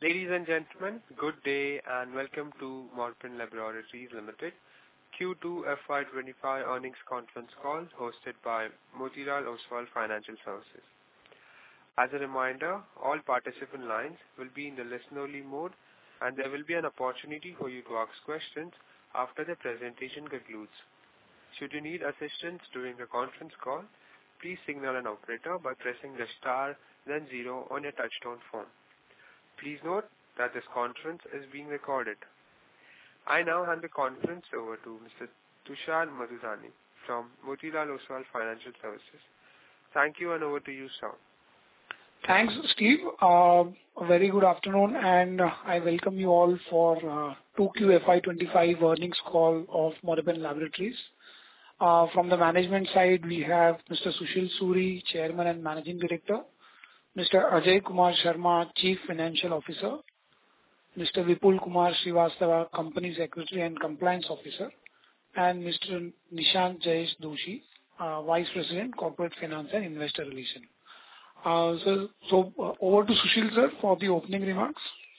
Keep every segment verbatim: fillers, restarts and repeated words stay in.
Ladies and gentlemen, good day and welcome to Morpin Laboratories Limited Q two F Y twenty-five earnings conference call hosted by Motilal Oswal Financial Services. As a reminder, all participant lines will be in the listen-only mode and there will be an opportunity for you to ask questions after the presentation concludes. Should you need assistance during the conference call, please signal an operator by pressing the star then zero on your touchtone phone. Please note that this conference is being recorded. I now hand the conference over to Mister Tushar Madhusani from Motilal Oswal Financial Services. Thank you and over to you, sir. Thanks, Steve. Uh, a very good afternoon and uh, I welcome you all for uh, two Q F Y twenty-five earnings call of Morpin Laboratories. Uh, from the management side, we have Mister Sushil Suri, Chairman and Managing Director, Mister Ajay Kumar Sharma, Chief Financial Officer, Mister Vipul Kumar Srivastava, Company Secretary and Compliance Officer, and Mister Nishant Jayesh Doshi, uh, Vice President, Corporate Finance and Investor Relations. Uh, so, so uh, over to Sushil sir for the opening remarks.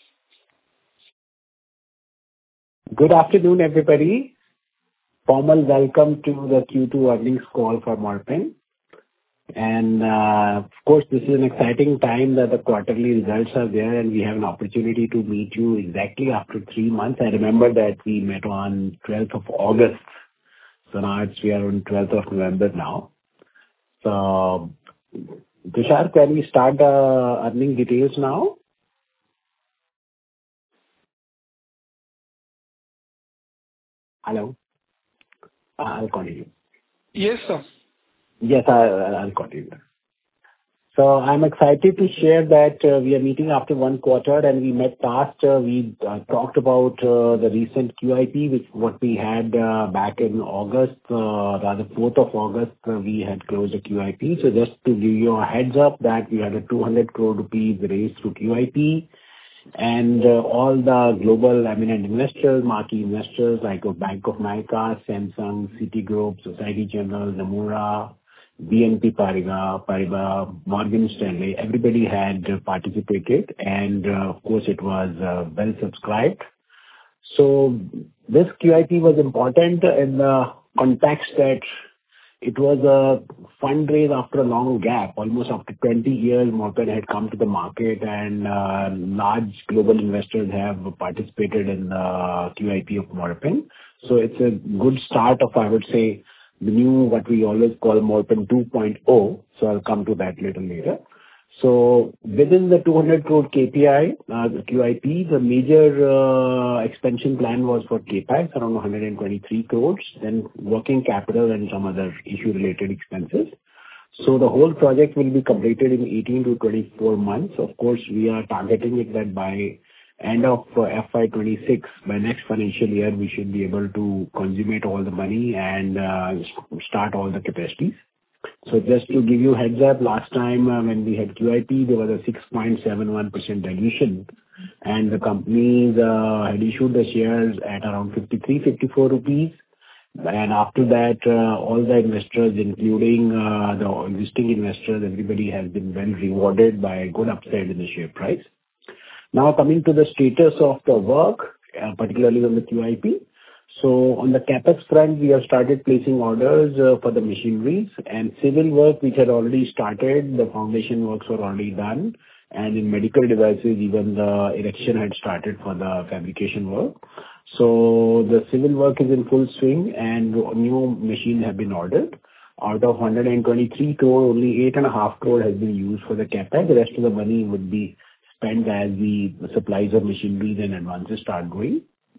Good afternoon, everybody. Formal welcome to the Q two earnings call for Morpin. And uh, of course, this is an exciting time that the quarterly results are there and we have an opportunity to meet you exactly after three months. I remember that we met on twelfth of August. So now it's, we are on twelfth of November now. So, Tushar, can we start the earning details now? Hello? Uh, I'll continue. Yes, sir. Yes, I, I'll continue. So I'm excited to share that uh, we are meeting after one quarter and we met last, uh, we uh, talked about uh, the recent Q I P, which what we had uh, back in August, uh, rather fourth of August, uh, we had closed a Q I P. So just to give you a heads up that we had a two hundred crore rupees raised through Q I P and uh, all the global eminent investors, marquee investors like Bank of America, Samsung, Citigroup, Society General, Nomura, B N P Paribas, Paribas, Morgan Stanley, everybody had participated and uh, of course it was uh, well subscribed. So this Q I P was important in the context that it was a fundraise after a long gap, almost after twenty years Morpin had come to the market and uh, large global investors have participated in the Q I P of Morpin. So it's a good start of, I would say, the new, what we always call Morpin two point oh. So I'll come to that little later. So within the two hundred crore K P I, uh, the Q I P, the major uh, expansion plan was for CapEx around one hundred twenty-three crores, then working capital and some other issue related expenses. So the whole project will be completed in eighteen to twenty-four months. Of course, we are targeting it that by end of uh, F Y twenty-six, by next financial year, we should be able to consummate all the money and uh, start all the capacities. So just to give you heads up, last time uh, when we had Q I P, there was a six point seven one percent dilution and the companies uh, had issued the shares at around fifty-three, fifty-four rupees. And after that, uh, all the investors, including uh, the existing investors, everybody has been well rewarded by a good upside in the share price. Now coming to the status of the work, uh, particularly on the Q I P. So on the CapEx front, we have started placing orders uh, for the machineries and civil work which had already started. The foundation works were already done. And in medical devices, even the erection had started for the fabrication work. So the civil work is in full swing and new machines have been ordered. Out of one hundred twenty-three crore, only eight and a half crore has been used for the CapEx. The rest of the money would be spent as the supplies of machineries and advances start going.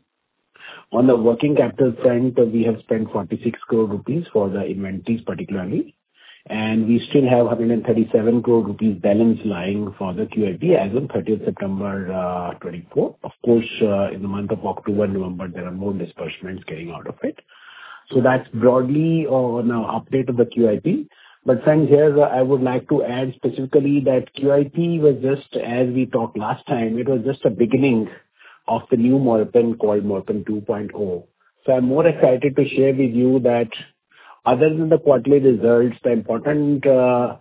On the working capital front, we have spent forty-six crore rupees for the inventories particularly. And we still have one hundred thirty-seven crore rupees balance lying for the Q I P as on thirtieth September uh, twenty-four. Of course, uh, in the month of October, November, there are more disbursements getting out of it. So that's broadly on an update of the Q I P. But friends, here uh, I would like to add specifically that Q I P was just, as we talked last time, it was just a beginning of the new Morpin called Morpin two point oh. So I'm more excited to share with you that other than the quarterly results, the important uh,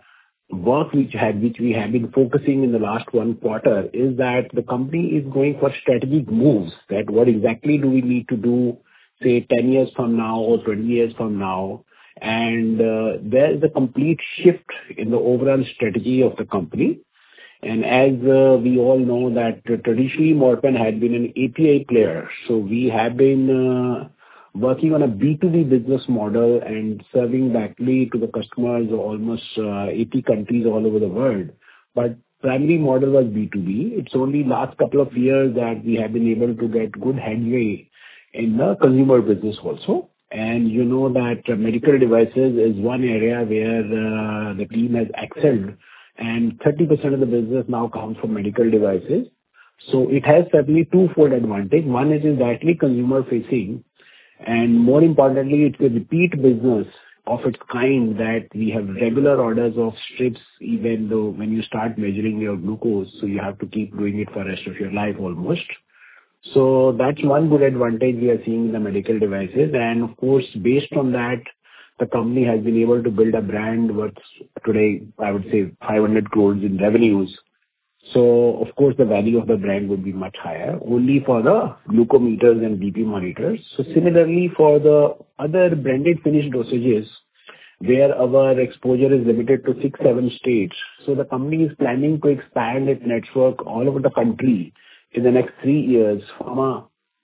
work which had which we have been focusing in the last one quarter is that the company is going for strategic moves, that what exactly do we need to do, say, ten years from now or twenty years from now. And uh, there is a complete shift in the overall strategy of the company. And as uh, we all know that uh, traditionally Morpen had been an A P I player. So we have been uh, working on a B two B business model and serving directly to the customers of almost uh, eighty countries all over the world. But primary model was B two B. It's only last couple of years that we have been able to get good headway in the consumer business also. And you know that uh, medical devices is one area where uh, the team has excelled, and thirty percent of the business now comes from medical devices. So it has certainly twofold advantage. One is directly consumer facing, and more importantly, it's a repeat business of its kind, that we have regular orders of strips, even though when you start measuring your glucose, so you have to keep doing it for the rest of your life almost. So that's one good advantage we are seeing in the medical devices. And of course, based on that, the company has been able to build a brand worth today, I would say, five hundred crores in revenues. So of course, the value of the brand would be much higher, only for the glucometers and B P monitors. So similarly, for the other branded finished dosages, where our exposure is limited to six, seven states. So the company is planning to expand its network all over the country in the next three years from a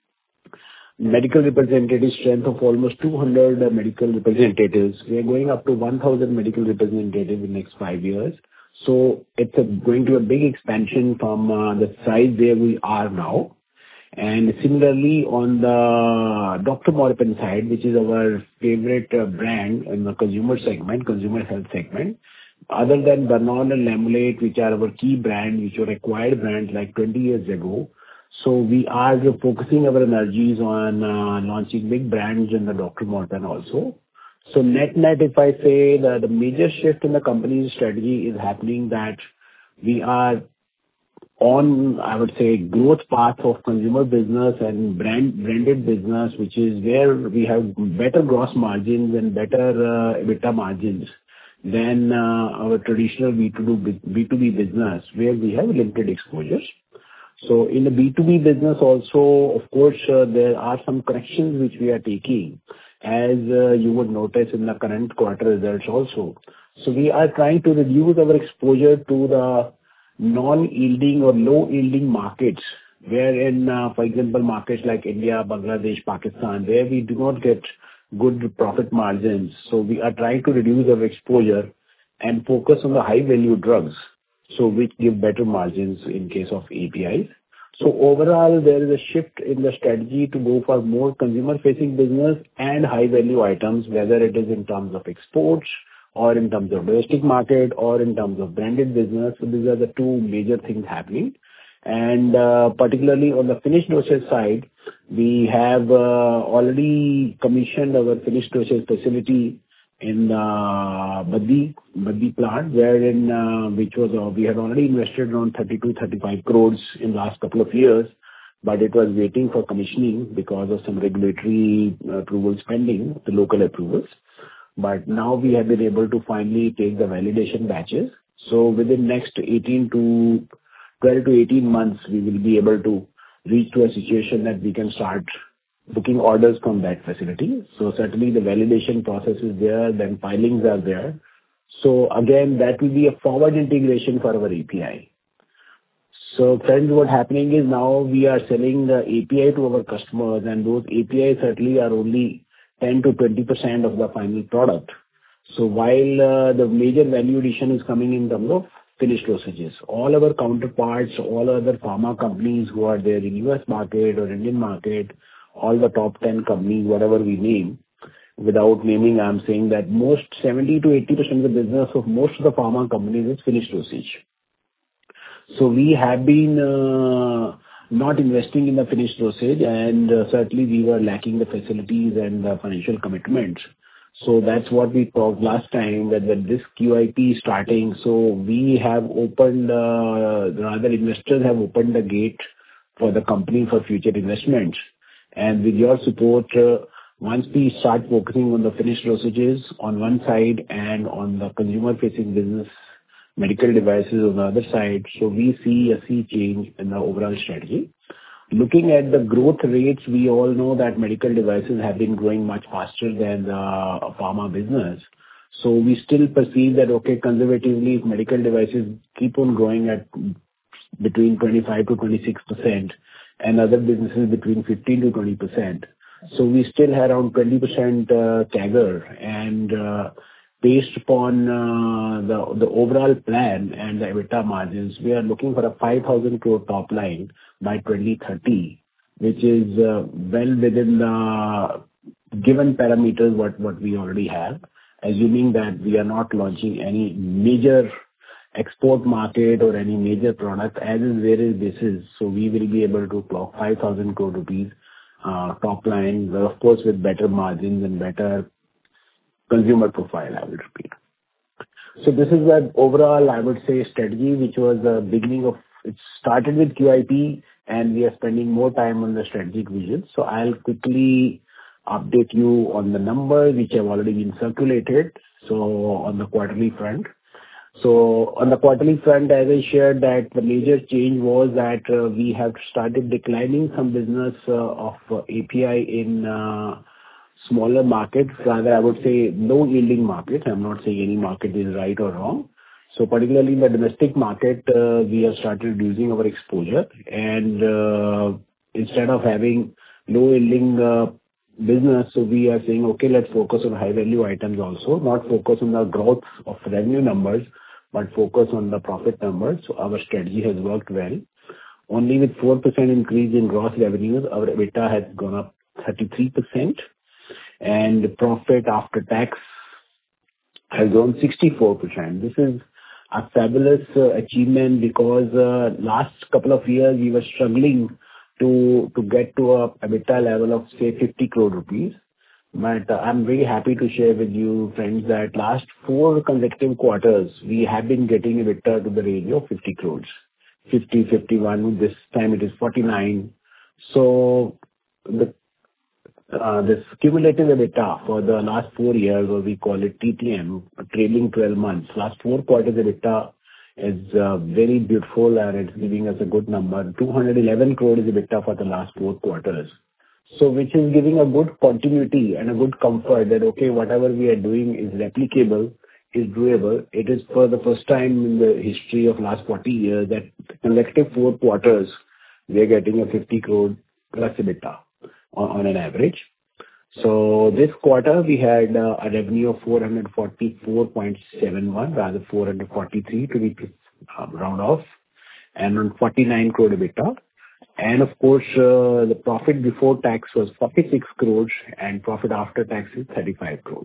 medical representative strength of almost two hundred medical representatives. We are going up to one thousand medical representatives in the next five years. So it's a, going to be a big expansion from uh, the size where we are now. And similarly, on the Doctor Morpen side, which is our favorite uh, brand in the consumer segment, consumer health segment, other than Danol and Lamulate, which are our key brands, which were acquired brands like twenty years ago. So we are focusing our energies on uh, launching big brands in the Doctor Morpen also. So net-net, if I say that the major shift in the company's strategy is happening, that we are on, I would say, growth path of consumer business and brand branded business, which is where we have better gross margins and better uh, EBITDA margins than uh, our traditional B two B business, where we have limited exposures. So in the B two B business also, of course, uh, there are some corrections which we are taking, as uh, you would notice in the current quarter results also. So we are trying to reduce our exposure to the non-yielding or low-yielding markets, wherein, uh, for example, markets like India, Bangladesh, Pakistan, where we do not get good profit margins. So we are trying to reduce our exposure and focus on the high-value drugs, so which give better margins in case of A P Is. So overall, there is a shift in the strategy to go for more consumer-facing business and high-value items, whether it is in terms of exports or in terms of domestic market or in terms of branded business. So these are the two major things happening. And uh, particularly on the finished dosage side, we have uh, already commissioned our finished dosage facility in uh, Baddi, Baddi plant, wherein uh, which was uh, we had already invested around thirty-two, thirty-five crores in last couple of years, but it was waiting for commissioning because of some regulatory approvals pending, the local approvals. But now we have been able to finally take the validation batches. So within next eighteen to twelve to eighteen months, we will be able to reach to a situation that we can start booking orders from that facility. So certainly the validation process is there, then filings are there. So again, that will be a forward integration for our A P I. So friends, what's happening is now we are selling the A P I to our customers, and those A P Is certainly are only ten to twenty percent of the final product. So while uh, the major value addition is coming in terms of finished dosages, all our counterparts, all other pharma companies who are there in U S market or Indian market, all the top ten companies, whatever we name, without naming, I'm saying that most seventy to eighty percent of the business of most of the pharma companies is finished dosage. So we have been uh, not investing in the finished dosage, and uh, certainly we were lacking the facilities and the financial commitments. So that's what we talked last time, that when this Q I P is starting, so we have opened, uh, rather investors have opened the gate for the company for future investments. And with your support, uh, once we start focusing on the finished dosages on one side and on the consumer-facing business medical devices on the other side. So we see a sea change in the overall strategy. Looking at the growth rates, we all know that medical devices have been growing much faster than the pharma business. So we still perceive that, okay, conservatively, if medical devices keep on growing at between twenty-five to twenty-six percent and other businesses between fifteen to twenty percent. So we still have around twenty percent uh, C A G R, and uh, based upon uh, the the overall plan and the EBITDA margins, we are looking for a five thousand crore top line by twenty thirty, which is uh, well within the given parameters what what we already have, assuming that we are not launching any major export market or any major product as is various basis. So we will be able to clock five thousand crore rupees uh, top line, well, of course, with better margins and better consumer profile, I would repeat. So this is the overall, I would say, strategy, which was the beginning of, it started with Q I P, and we are spending more time on the strategic vision. So I'll quickly update you on the numbers which have already been circulated. So on the quarterly front. So on the quarterly front, as I shared, that the major change was that uh, we have started declining some business uh, of uh, A P I in uh, smaller markets, rather I would say low yielding markets. I'm not saying any market is right or wrong. So particularly in the domestic market, uh, we have started reducing our exposure, and uh, instead of having low yielding uh, business, so we are saying, okay, let's focus on high value items also, not focus on the growth of revenue numbers, but focus on the profit numbers. So our strategy has worked well. Only with four percent increase in gross revenues, our EBITDA has gone up thirty-three percent, and profit after tax has grown sixty-four percent. This is a fabulous uh, achievement, because uh, last couple of years we were struggling to to get to a EBITDA level of, say, fifty crore rupees. But uh, I'm very happy to share with you, friends, that last four consecutive quarters, we have been getting EBITDA to the range of fifty crores. fifty, fifty-one, this time it is forty-nine. So the uh, this cumulative EBITDA for the last four years, or we call it T T M, trailing twelve months, last four quarters EBITDA is uh, very beautiful, and it's giving us a good number. two hundred eleven crore is EBITDA for the last four quarters. So which is giving a good continuity and a good comfort that, okay, whatever we are doing is replicable, is doable. It is for the first time in the history of last forty years that collective four quarters, we are getting a fifty crore plus EBITDA on, on an average. So this quarter we had uh, a revenue of four hundred forty-four point seven one, rather four hundred forty-three to be uh, round off, and on forty-nine crore EBITDA. And of course, uh, the profit before tax was forty-six crores, and profit after tax is thirty-five crores.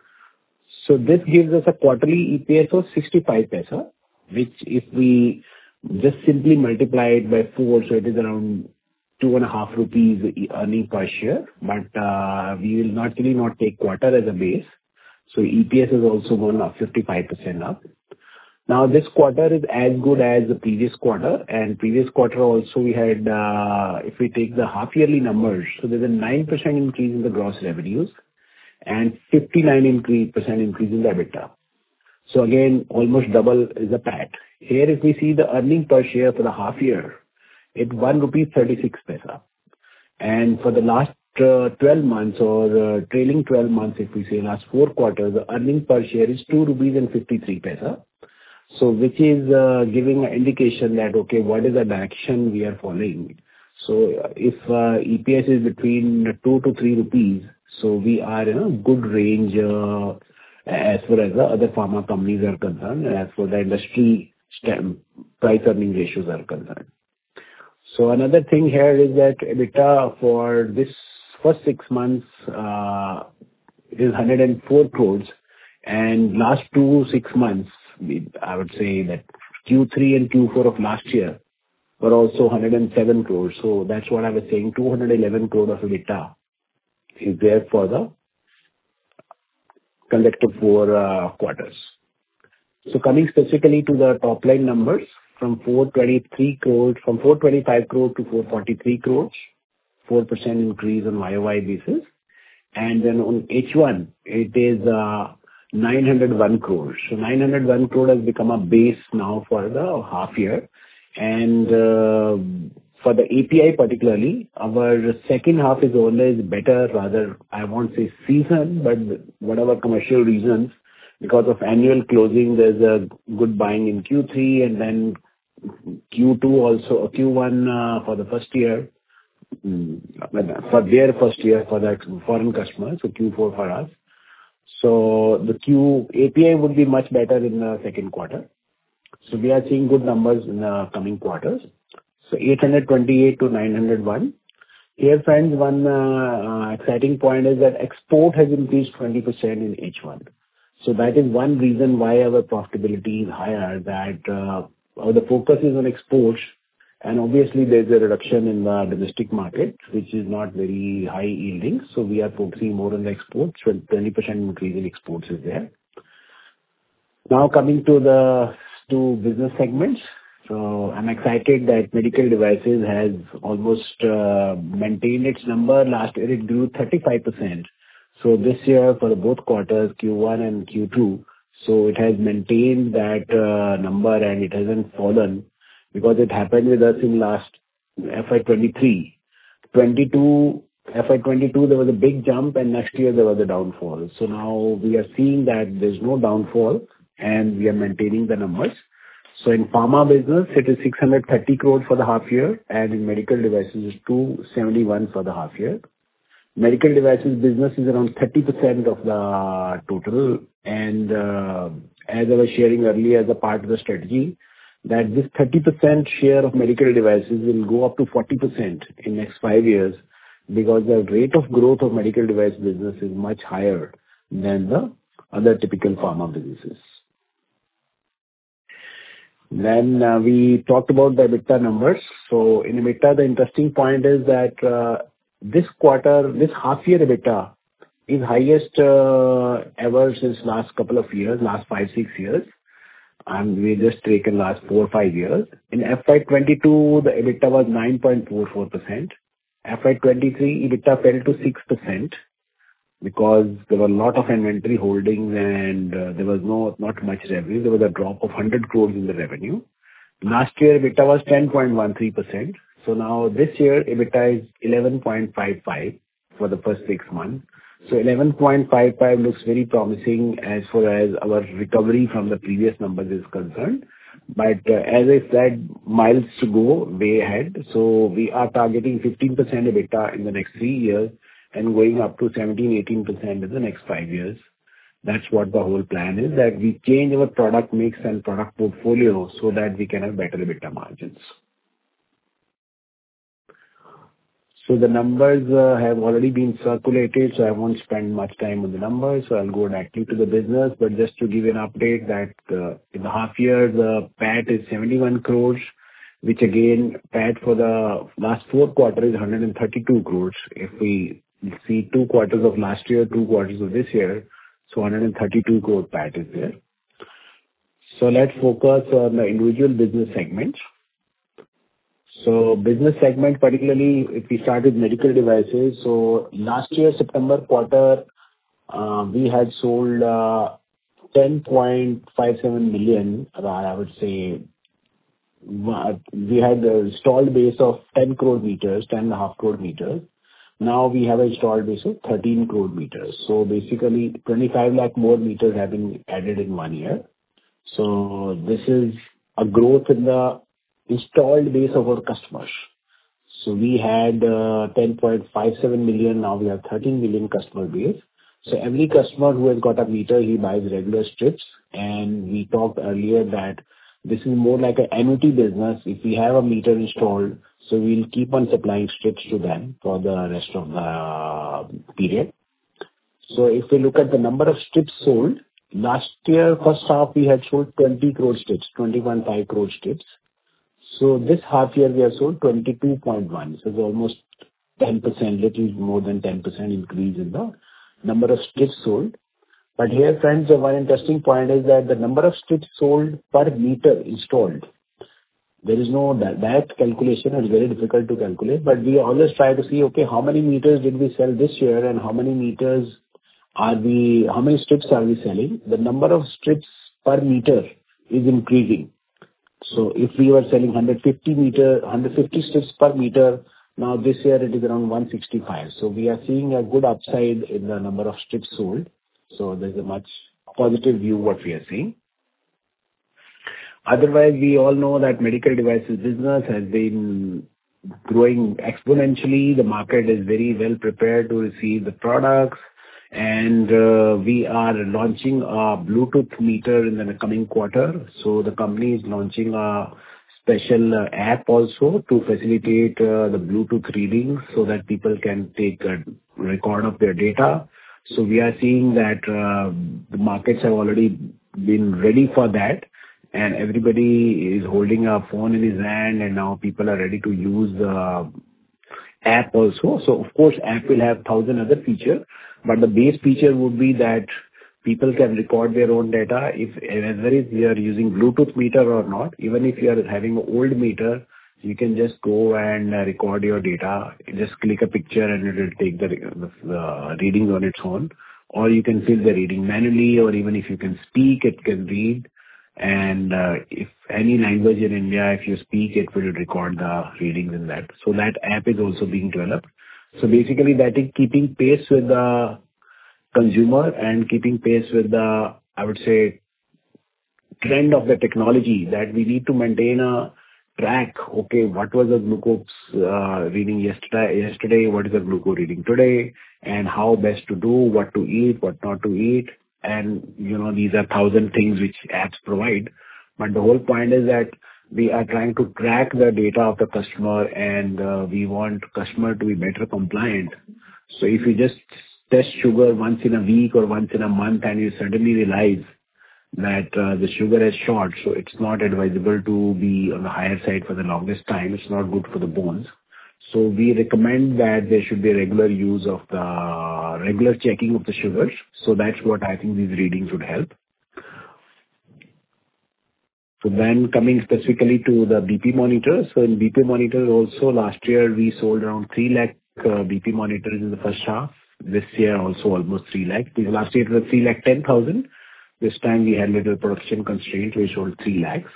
So this gives us a quarterly E P S of sixty-five paisa, which if we just simply multiply it by four, so it is around two and a half rupees earning per share. But uh, we will not really not take quarter as a base. So E P S has also gone up fifty-five percent up. Now, this quarter is as good as the previous quarter, and previous quarter also we had, uh, if we take the half-yearly numbers, so there's a nine percent increase in the gross revenues and fifty-nine percent increase in the EBITDA. So again, almost double is the P A T. Here, if we see the earning per share for the half year, it's one rupee thirty-six paisa. And for the last uh, twelve months, or uh, trailing twelve months, if we say last four quarters, the earning per share is two rupees and fifty-three paisa. So which is uh, giving an indication that, okay, what is the direction we are following? So uh, if uh, E P S is between two to three rupees, so we are in a good range uh, as far as the other pharma companies are concerned, as for the industry stem, price earning ratios are concerned. So another thing here is that EBITDA for this first six months uh, is one hundred four crores, and last two six months, I would say that Q three and Q four of last year were also one hundred seven crores. So that's what I was saying, two hundred eleven crore of EBITDA is there for the collective four uh, quarters. So coming specifically to the top line numbers, from four twenty-three crores, from four twenty-five crore to four forty-three crores, four percent increase on Y O Y basis. And then on H one, it is uh, nine hundred one crores. So nine hundred one crore has become a base now for the half year. And uh, for the A P I particularly, our second half is always better, rather, I won't say season, but whatever commercial reasons, because of annual closing, there's a good buying in Q three and then Q two also, Q one uh, for the first year, mm, for their first year for the foreign customers, so Q four for us. So the Q A P I would be much better in the second quarter. So we are seeing good numbers in the coming quarters. So eight hundred twenty-eight to nine hundred one. Here, friends, one uh, uh, exciting point is that export has increased twenty percent in H one. So that is one reason why our profitability is higher, that uh, the focus is on exports. And obviously, there's a reduction in the domestic market, which is not very high yielding. So we are focusing more on the exports. So twenty percent increase in exports is there. Now coming to the two business segments. So I'm excited that medical devices has almost uh, maintained its number. Last year it grew thirty-five percent. So this year for both quarters, Q one and Q two, so it has maintained that uh, number and it hasn't fallen, because it happened with us in last F Y twenty-three. twenty-two, F Y twenty-two there was a big jump and next year there was a downfall. So now we are seeing that there's no downfall and we are maintaining the numbers. So in pharma business, it is six hundred thirty crore for the half year, and in medical devices, it's two seventy-one for the half year. Medical devices business is around thirty percent of the total, and uh, as I was sharing earlier as a part of the strategy, that this thirty percent share of medical devices will go up to forty percent in next five years, because the rate of growth of medical device business is much higher than the other typical pharma businesses. Then uh, we talked about the EBITDA numbers. So in EBITDA, the interesting point is that uh, this quarter, this half year EBITDA is highest uh, ever since last couple of years, last five, six years. And we just taken last four, five years. In F Y twenty-two, the EBITDA was nine point four four percent. F Y twenty-three, EBITDA fell to six percent. Because there were a lot of inventory holdings and uh, there was no not much revenue. There was a drop of one hundred crores in the revenue. Last year, EBITDA was ten point one three percent. So now this year, EBITDA is eleven point five five for the first six months. So eleven point five five looks very promising as far as our recovery from the previous numbers is concerned. But uh, as I said, miles to go way ahead. So we are targeting fifteen percent EBITDA in the next three years. And going up to seventeen, eighteen percent in the next five years. That's what the whole plan is, that we change our product mix and product portfolio so that we can have better EBITDA margins. So the numbers uh, have already been circulated, so I won't spend much time on the numbers. So I'll go directly to the business. But just to give you an update that uh, in the half year, the P A T is seventy-one crores, which again, P A T for the last four quarters is one hundred thirty-two crores. If we see two quarters of last year, two quarters of this year, so one hundred thirty-two crore P A T is there. So let's focus on the individual business segments. So business segment, particularly if we start with medical devices, so last year, September quarter, uh, we had sold uh, ten point five seven million, I would say. We had an installed base of ten crore meters, ten and a half crore meters. Now we have an installed base of thirteen crore meters. So basically, twenty-five lakh more meters have been added in one year. So this is a growth in the installed base of our customers. So we had uh, ten point five seven million, now we have thirteen million customer base. So every customer who has got a meter, he buys regular strips. And we talked earlier that this is more like an annuity business. If we have a meter installed, so we'll keep on supplying strips to them for the rest of the period. So if we look at the number of strips sold, last year, first half, we had sold twenty crore strips, twenty-one point five crore strips. So this half year, we have sold twenty-two point one. So it's almost ten percent, little more than ten percent increase in the number of strips sold. But here, friends, the one interesting point is that the number of strips sold per meter installed, there is no direct calculation. It's very difficult to calculate. But we always try to see, okay, how many meters did we sell this year and how many meters are we, how many strips are we selling? The number of strips per meter is increasing. So if we were selling one hundred fifty meter, one hundred fifty strips per meter, now this year it is around one sixty-five. So we are seeing a good upside in the number of strips sold. So there's a much positive view what we are seeing. Otherwise, we all know that medical devices business has been growing exponentially. The market is very well prepared to receive the products, and uh, we are launching a Bluetooth meter in the coming quarter. So the company is launching a special uh, app also to facilitate uh, the Bluetooth readings so that people can take a record of their data. So we are seeing that uh, the markets have already been ready for that, and everybody is holding a phone in his hand, and now people are ready to use the app also. So of course, app will have thousand other features, but the base feature would be that people can record their own data. If whether if you are using Bluetooth meter or not, even if you are having an old meter, you can just go and uh, record your data. Just click a picture and it will take the, the, the readings on its own. Or you can fill the reading manually, or even if you can speak, it can read. And uh, if any language in India, if you speak, it will record the readings in that. So that app is also being developed. So basically that is keeping pace with the consumer and keeping pace with the, I would say, trend of the technology, that we need to maintain a track. Okay, what was the glucose uh, reading yesterday, yesterday, what is the glucose reading today, and how best to do, what to eat, what not to eat. And, you know, these are thousand things which apps provide. But the whole point is that we are trying to track the data of the customer, and uh, we want customer to be better compliant. So if you just test sugar once in a week or once in a month and you suddenly realize that uh, the sugar is short, so it's not advisable to be on the higher side for the longest time. It's not good for the bones. So we recommend that there should be a regular use of the regular checking of the sugars. So that's what I think these readings would help. So then coming specifically to the B P monitors. So in B P monitors also last year we sold around three lakh uh, B P monitors in the first half. This year also almost three lakh. Last year it was three lakh ten thousand. This time we had little production constraint. We sold three lakhs.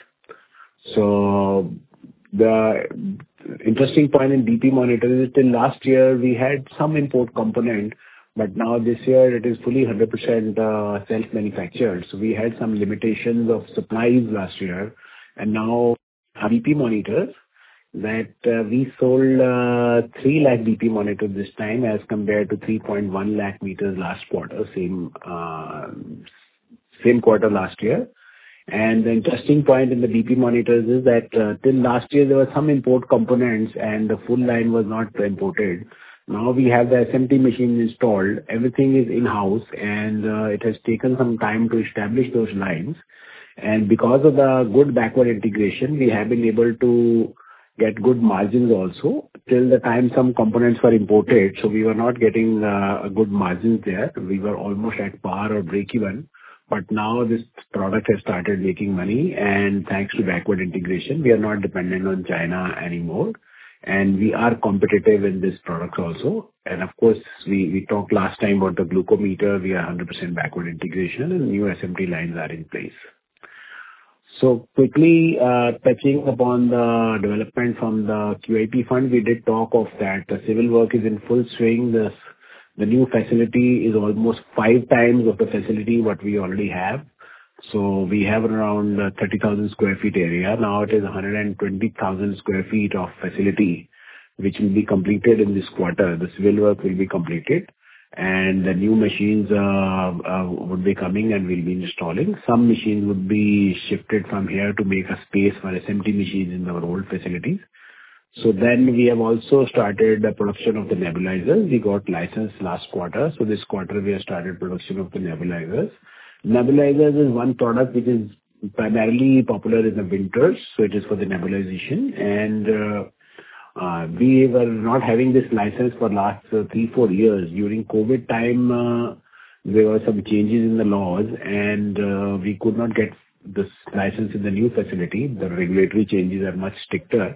So the interesting point in B P monitors is till last year we had some import component, but now this year it is fully one hundred percent uh, self-manufactured. So we had some limitations of supplies last year, and now our B P monitors that uh, we sold uh, three lakh B P monitors this time as compared to three point one lakh meters last quarter, same uh, same quarter last year. And the interesting point in the B P monitors is that uh, till last year there were some import components and the full line was not imported. Now we have the S M T machine installed. Everything is in-house, and uh, it has taken some time to establish those lines. And because of the good backward integration, we have been able to get good margins also till the time some components were imported. So we were not getting uh, a good margins there. We were almost at par or break even. But now this product has started making money, and thanks to backward integration, we are not dependent on China anymore. And we are competitive in this product also. And of course, we, we talked last time about the glucometer. We are one hundred percent backward integration, and new S M T lines are in place. So quickly uh, touching upon the development from the Q I P fund, we did talk of that. The civil work is in full swing. The, the new facility is almost five times of the facility what we already have. So we have around uh, thirty thousand square feet area. Now it is one hundred twenty thousand square feet of facility, which will be completed in this quarter. The civil work will be completed, and the new machines uh, uh, would be coming and will be installing. Some machines would be shifted from here to make a space for S M T machines in our old facilities. So then we have also started the production of the nebulizers. We got license last quarter. So this quarter we have started production of the nebulizers. Nebulizers is one product which is primarily popular in the winters. So it is for the nebulization. And uh, uh, we were not having this license for last uh, three, four years. During COVID time, uh, there were some changes in the laws, and uh, we could not get this license in the new facility. The regulatory changes are much stricter.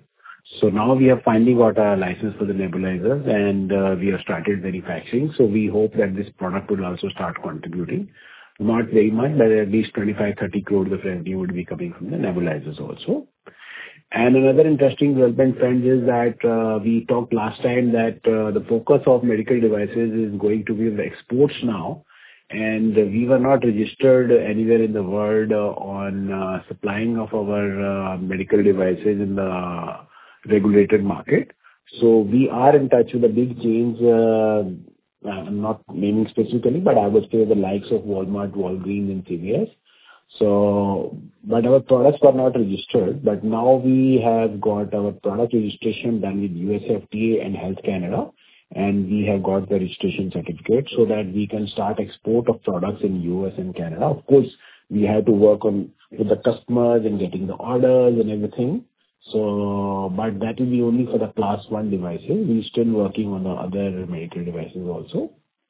So now we have finally got our license for the nebulizers, and uh, we have started manufacturing. So we hope that this product will also start contributing. Not very much, but at least twenty-five to thirty crores of revenue would be coming from the nebulizers also. And another interesting development, friends, is that uh, we talked last time that uh, the focus of medical devices is going to be on the exports now. And we were not registered anywhere in the world uh, on uh, supplying of our uh, medical devices in the regulated market. So we are in touch with the big chains, uh, I'm not naming specifically, but I would say the likes of Walmart, Walgreens, and C V S. So, but our products were not registered, but now we have got our product registration done with U S F D A and Health Canada, and we have got the registration certificate so that we can start export of products in U S and Canada. Of course, we have to work on with the customers and getting the orders and everything. So, but that will be only for the class one devices. We're still working on the other medical devices also.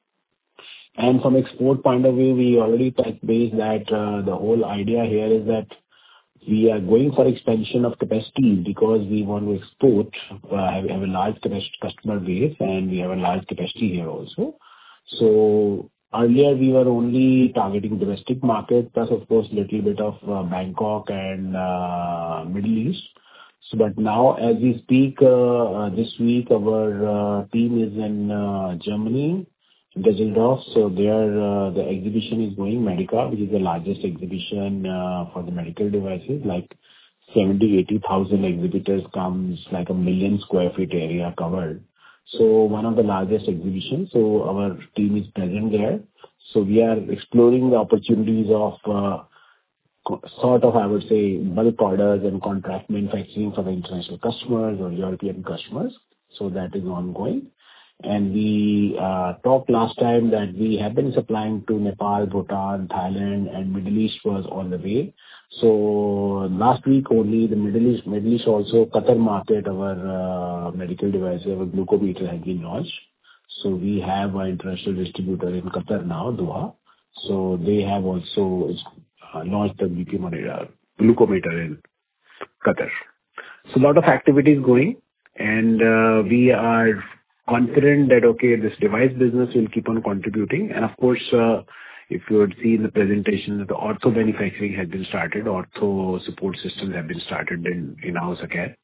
And from export point of view, we already touched base that uh, the whole idea here is that we are going for expansion of capacity because we want to export, uh, have, have a large customer base, and we have a large capacity here also. So earlier we were only targeting domestic market, plus of course little bit of uh, Bangkok and uh, Middle East. So, but now as we speak, uh, uh, this week our uh, team is in uh, Germany, Düsseldorf. So there, uh, the exhibition is going, Medica, which is the largest exhibition uh, for the medical devices. Like seventy, eighty thousand exhibitors comes, like a million square feet area covered. So one of the largest exhibitions. So our team is present there. So we are exploring the opportunities of uh, sort of, I would say, bulk orders and contract manufacturing for the international customers or European customers. So that is ongoing. And we uh, talked last time that we have been supplying to Nepal, Bhutan, Thailand, and Middle East was on the way. So last week only, the Middle East, Middle East also, Qatar market, our uh, medical device, our glucometer has been launched. So we have an international distributor in Qatar now, Doha. So they have also uh, launched the glucometer, glucometer in Qatar. So a lot of activities going, and uh, we are confident that, okay, this device business will keep on contributing. And of course, uh, if you would see in the presentation, that the ortho manufacturing has been started, ortho support systems have been started in, in house again.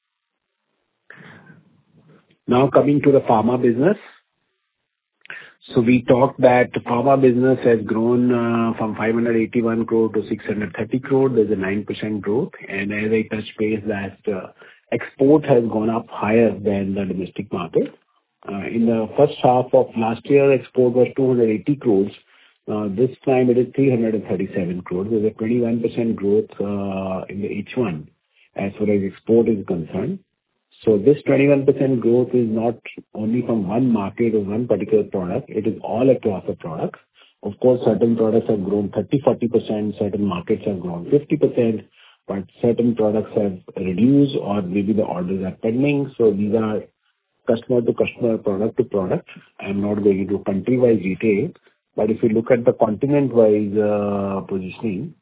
Now coming to the pharma business. So we talked that the pharma business has grown uh, from five hundred eighty-one crore to six hundred thirty crore. There's a nine percent growth. And as I touched base that uh, export has gone up higher than the domestic market. Uh, in the first half of last year, export was two hundred eighty crores. Uh, this time it is three hundred thirty-seven crores. There's a twenty-one percent growth uh, in the H one as far as export is concerned. So this twenty-one percent growth is not only from one market or one particular product. It is all across the products. Of course, certain products have grown thirty to forty percent. Certain markets have grown fifty percent. But certain products have reduced or maybe the orders are pending. So these are customer to customer, product to product. I'm not going into country-wise detail, but if you look at the continent-wise uh, positioning,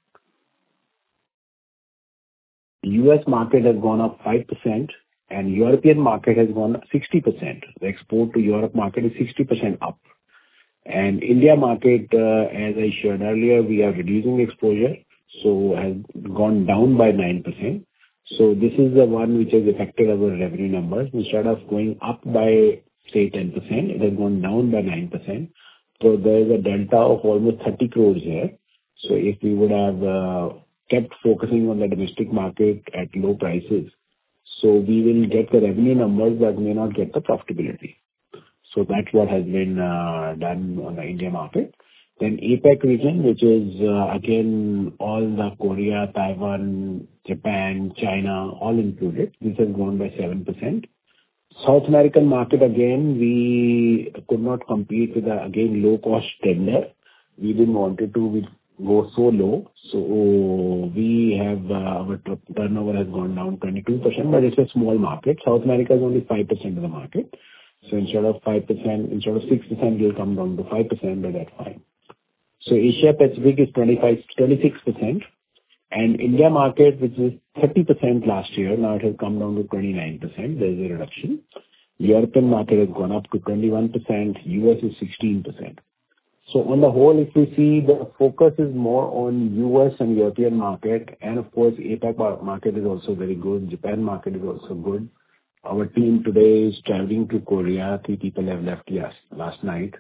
U S market has gone up five percent and European market has gone up sixty percent. The export to Europe market is sixty percent up. And India market, uh, as I shared earlier, we are reducing exposure, so has gone down by nine percent. So this is the one which has affected our revenue numbers. Instead of going up by, say, ten percent, it has gone down by nine percent. So there is a delta of almost thirty crores here. So if we would have uh, kept focusing on the domestic market at low prices, so we will get the revenue numbers but may not get the profitability. So that's what has been uh, done on the India market. Then APAC region, which is uh, again all the Korea, Taiwan, Japan, China, all included. This has grown by seven percent. South American market, again, we could not compete with the, again, low-cost tender. We didn't want it to we go so low. So we have, uh, our turnover has gone down twenty-two percent, but it's a small market. South America is only five percent of the market. So instead of five percent, instead of six percent, we'll come down to five percent, but that's fine. So Asia Pacific is twenty-five, twenty-six percent, And India market, which is thirty percent last year, now it has come down to twenty-nine percent. There is a reduction. European market has gone up to twenty-one percent. U S is sixteen percent. So on the whole, if we see, the focus is more on U S and European market, and of course, APAC mar- market is also very good. Japan market is also good. Our team today is traveling to Korea. Three people have left yes, last night.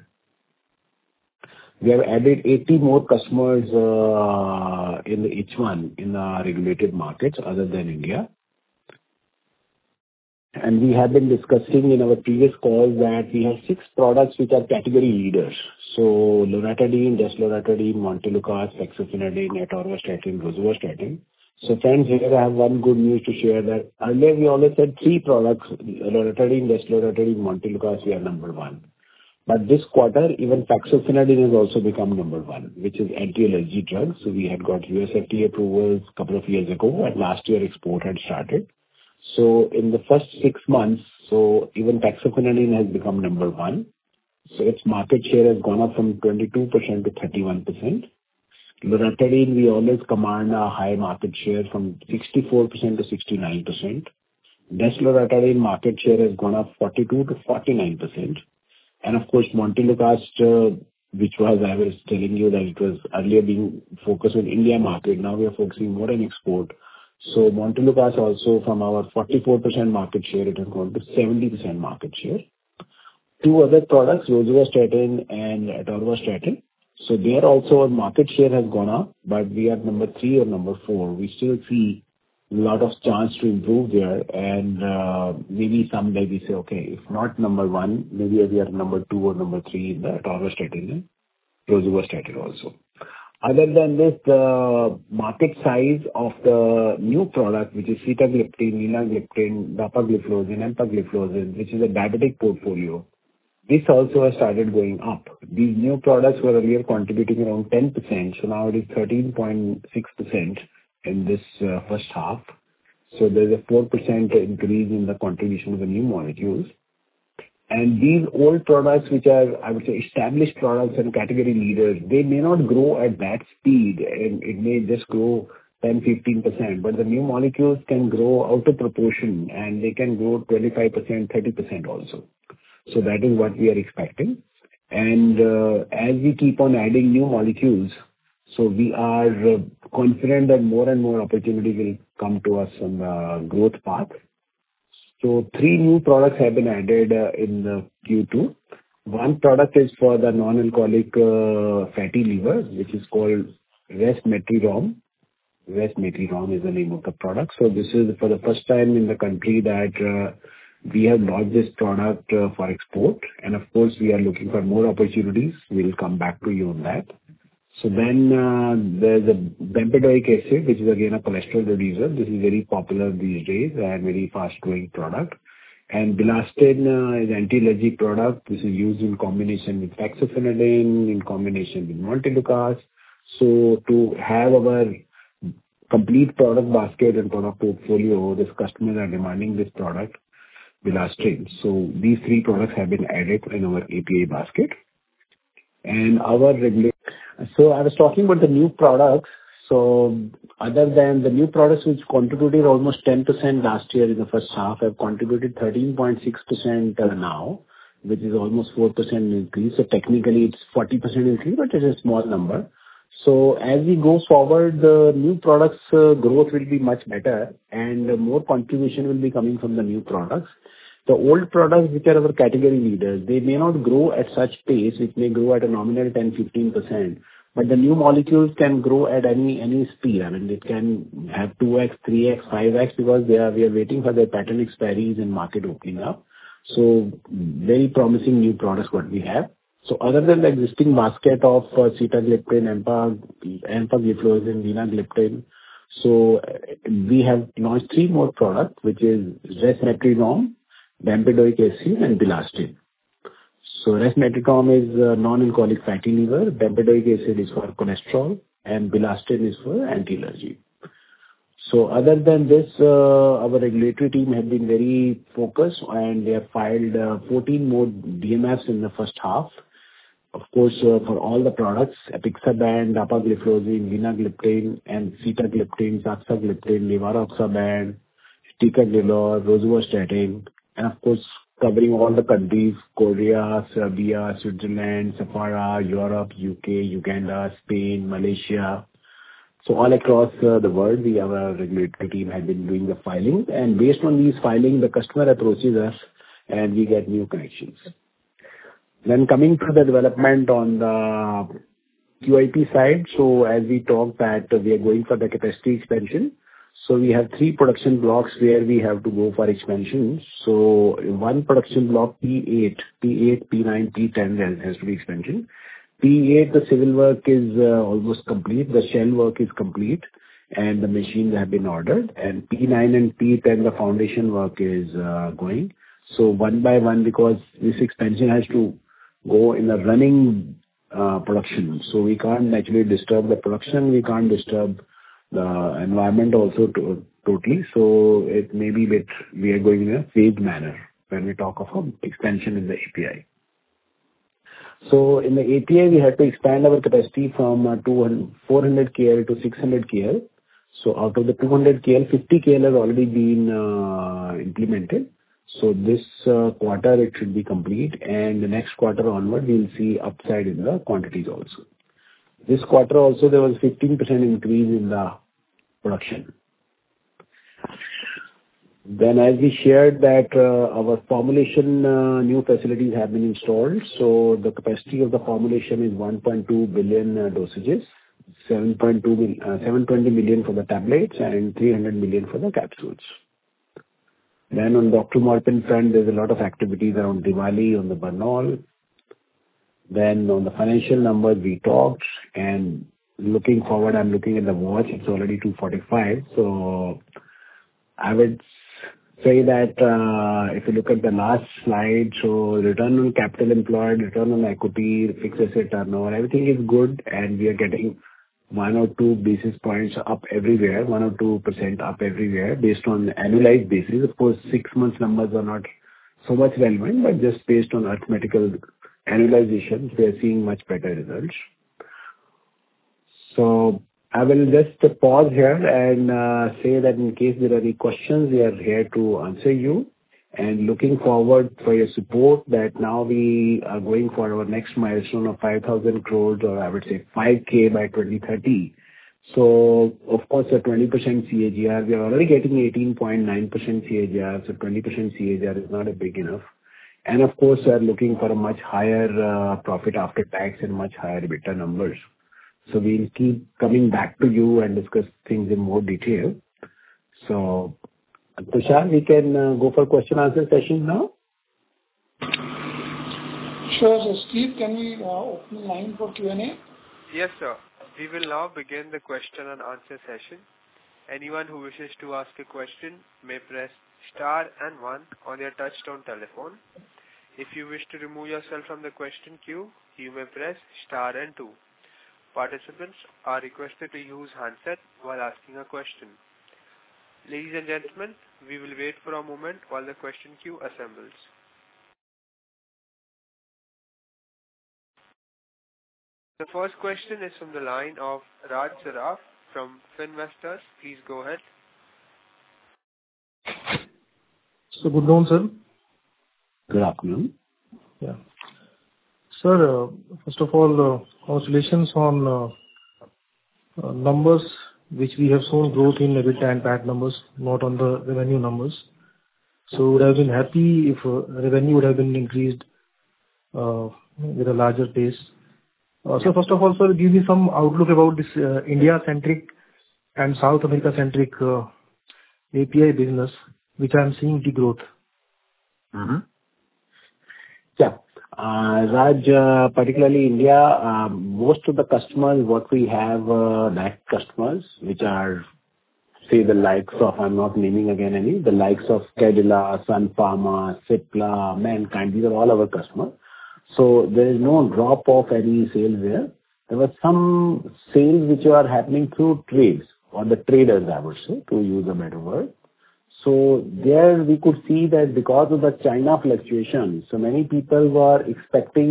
We have added eighty more customers uh, in the H one in the regulated markets other than India. And we have been discussing in our previous calls that we have six products which are category leaders. So loratadine, desloratadine, montelukast, fexofenadine, atorvastatin, rosuvastatin. So friends, here I have one good news to share that earlier we always had three products, loratadine, desloratadine, montelukast, we are number one. But this quarter, even fexofenadine has also become number one, which is anti-allergy drug. So we had got U S F D A approvals a couple of years ago, and last year export had started. So in the first six months, so even fexofenadine has become number one. So its market share has gone up from twenty-two percent to thirty-one percent. Loratadine, we always command a high market share from sixty-four percent to sixty-nine percent. Desloratadine market share has gone up forty-two to forty-nine percent. And of course, montelukast, uh, which was, I was telling you that it was earlier being focused on India market. Now we are focusing more on export. So montelukast also from our forty-four percent market share, it has gone to seventy percent market share. Two other products, rosuvastatin and atorvastatin. So there also our market share has gone up, but we are number three or number four. We still see a lot of chance to improve there, and uh, maybe someday we say, okay, if not number one, maybe we are number two or number three in the atorvastatin and rosuvastatin also. Other than this, the market size of the new product, which is sitagliptin, linagliptin, dapagliflozin, empagliflozin, which is a diabetic portfolio, this also has started going up. These new products were earlier contributing around ten percent, so now it is thirteen point six percent in this uh, first half. So there's a four percent increase in the contribution of the new molecules. And these old products, which are, I would say, established products and category leaders, they may not grow at that speed, and it may just grow ten to fifteen percent. But the new molecules can grow out of proportion, and they can grow twenty-five percent, thirty percent also. So that is what we are expecting. And uh, as we keep on adding new molecules, so we are uh, confident that more and more opportunity will come to us on the growth path. So three new products have been added uh, in the Q two. One product is for the non-alcoholic uh, fatty liver, which is called resmetirom. Resmetirom is the name of the product. So this is for the first time in the country that uh, we have launched this product uh, for export. And of course, we are looking for more opportunities. We'll come back to you on that. So then uh, there's a bempedoic acid, which is again a cholesterol reducer. This is very popular these days and very fast-growing product. And Bilastin uh, is anti-allergic product. This is used in combination with fexofenadine, in combination with montelukast. So to have our complete product basket and product portfolio, these customers are demanding this product, Bilastin. So these three products have been added in our A P I basket. And our regular. So I was talking about the new products. So other than the new products which contributed almost ten percent last year in the first half, have contributed thirteen point six percent now, which is almost four percent increase. So technically it's forty percent increase, but it is a small number. So as we go forward, the new products uh, growth will be much better, and uh, more contribution will be coming from the new products. The old products, which are our category leaders, they may not grow at such pace, which may grow at a nominal ten to fifteen percent. But the new molecules can grow at any any speed. I mean, it can have two x, three x, five x because they are we are waiting for their patent expiries and market opening up. So very promising new products what we have. So other than the existing basket of uh, sitagliptin, empagliflozin, linagliptin, so uh, we have launched three more products, which is resmetirom, bempedoic acid, and Bilastin. So resmetirom is uh, non-alcoholic fatty liver, bempedoic acid is for cholesterol, and Bilastin is for anti-allergy. So other than this, uh, our regulatory team have been very focused, and they have filed uh, fourteen more D M Fs in the first half. of course, uh, for all the products, apixaban, dapagliflozin, linagliptin, and sitagliptin, saxagliptin, levaroxaban, ticagrelor, rosuvastatin, and of course, covering all the countries, Korea, Serbia, Switzerland, Safara, Europe, U K, Uganda, Spain, Malaysia. So all across uh, the world, we have a regulatory team have been doing the filing, and based on these filing, the customer approaches us, and we get new connections. Then coming to the development on the Q I P side, so as we talked that we are going for the capacity expansion. So we have three production blocks where we have to go for expansion. So one production block, P eight, P eight, P nine, P ten has, has to be expansion. P eight, the civil work is uh, almost complete. The shell work is complete and the machines have been ordered. And P nine and P ten, the foundation work is uh, going. So one by one, because this expansion has to go in a running uh, production. So we can't naturally disturb the production. We can't disturb the environment also to, totally. So it may be that we are going in a phased manner when we talk of expansion in the A P I. So in the A P I, we had to expand our capacity from uh, four hundred K L to six hundred K L. So out of the two hundred K L, fifty K L has already been uh, implemented. So this uh, quarter, it should be complete, and the next quarter onward, we'll see upside in the quantities also. This quarter also, there was fifteen percent increase in the production. Then as we shared that uh, our formulation uh, new facilities have been installed. So the capacity of the formulation is one point two billion uh, dosages, seven point two mil, uh, seven hundred twenty million for the tablets and three hundred million for the capsules. Then on Doctor Morpin front, there's a lot of activities around Diwali on the Bernol. Then on the financial numbers, we talked, and looking forward, I'm looking at the watch. It's already two forty-five. So I would say that uh, if you look at the last slide, so return on capital employed, return on equity, fixed asset turnover, everything is good, and we are getting one or two basis points up everywhere, one or two percent up everywhere based on annualized basis. Of course, six months numbers are not so much relevant, but just based on arithmetical annualization, we are seeing much better results. So I will just pause here and uh, say that in case there are any questions, we are here to answer you. And looking forward for your support that now we are going for our next milestone of five thousand crores, or I would say five K by twenty thirty. So of course, a twenty percent C A G R, we are already getting eighteen point nine percent C A G R, so twenty percent C A G R is not a big enough. And of course, we are looking for a much higher uh, profit after tax and much higher EBITDA numbers. So we'll keep coming back to you and discuss things in more detail. So Tushar, we can uh, go for question answer session now. Sure, so Steve, can we uh, open the line for Q and A? Yes, sir. We will now begin the question and answer session. Anyone who wishes to ask a question may press star and one on their touchtone telephone. If you wish to remove yourself from the question queue, you may press star and two. Participants are requested to use handset while asking a question. Ladies and gentlemen, we will wait for a moment while the question queue assembles. The first question is from the line of Raj Saraf from Finvestors. Please go ahead. So good noon, sir. Good afternoon. Yeah. Sir, uh, first of all, uh, congratulations on uh, uh, numbers which we have shown growth in EBITDA and P A T numbers, not on the revenue numbers. So would have been happy if uh, revenue would have been increased uh, with a larger pace. Uh, so first of all, sir, give me some outlook about this uh, India-centric and South America-centric uh, A P I business, which I am seeing degrowth. Mm-hmm. Yeah. Uh, Raj, uh, particularly India, uh, most of the customers, what we have, uh, direct customers, which are, say, the likes of, I'm not naming again any, the likes of Cadila, Sun Pharma, Cipla, Mankind, these are all our customers. So there is no drop of any sales there. There was some sales which are happening through trades, or the traders, I would say, to use a better word. So there we could see that because of the China fluctuation, so many people were expecting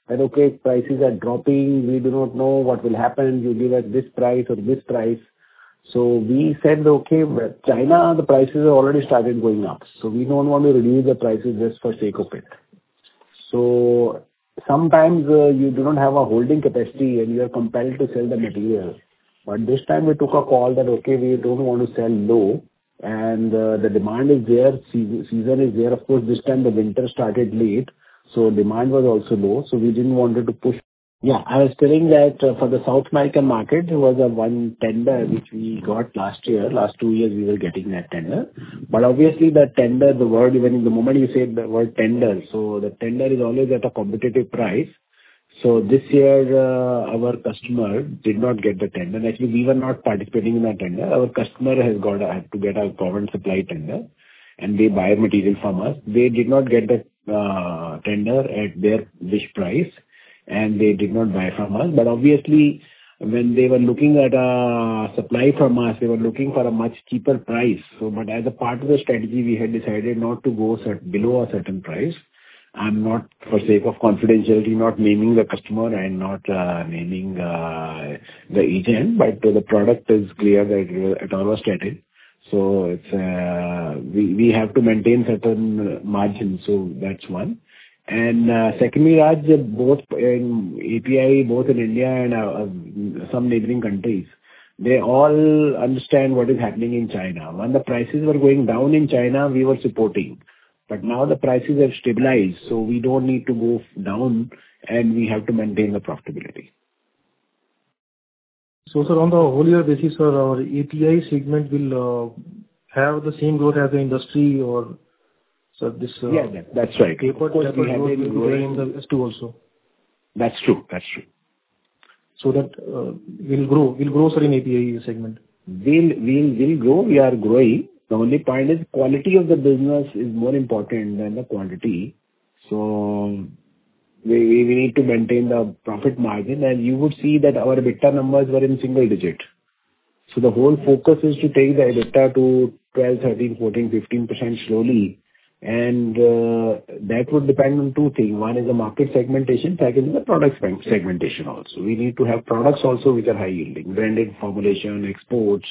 that, okay, prices are dropping, we do not know what will happen, you give us this price or this price. So we said, okay, China, the prices have already started going up. So we don't want to reduce the prices just for sake of it. So sometimes uh, you do not have a holding capacity and you are compelled to sell the material. But this time we took a call that, okay, we don't want to sell low and uh, the demand is there, season, season is there. Of course, this time the winter started late. So demand was also low. So we didn't want to push. Yeah, I was telling that uh, for the South American market, there was a one tender which we got last year. Last two years we were getting that tender. But obviously the tender, the word, even in the moment you say the word tender, so the tender is always at a competitive price. So this year uh, our customer did not get the tender. Actually, we were not participating in that tender. Our customer has got a, had to get a government supply tender and they buy material from us. They did not get the uh, tender at their wish price. And they did not buy from us. But obviously, when they were looking at a supply from us, they were looking for a much cheaper price. So, but as a part of the strategy, we had decided not to go cert- below a certain price. I'm not, for sake of confidentiality, not naming the customer and not uh, naming uh, the agent, but uh, the product is clear that it was stated. So it's uh, we we have to maintain certain margins. So that's one. And uh, secondly, Raj, both in A P I, both in India and uh, some neighboring countries, they all understand what is happening in China. When the prices were going down in China, we were supporting. But now the prices have stabilized, so we don't need to go down and we have to maintain the profitability. So, sir, on the whole year basis, sir, our A P I segment will uh, have the same growth as the industry or... So this, uh, yeah, that, that's right. Taper, of course, taper we have growth been will be there growing. in the S two also. That's true. That's true. So that uh, will grow, will grow, sir, in A P I segment. We'll, we'll, we'll grow. We are growing. The only point is quality of the business is more important than the quantity. So we, we we need to maintain the profit margin, and you would see that our EBITDA numbers were in single digit. So the whole focus is to take the EBITDA to twelve, thirteen, fourteen, fifteen percent slowly. And uh, that would depend on two things. One is the market segmentation, second is the product segmentation also. We need to have products also which are high yielding, branded formulation, exports.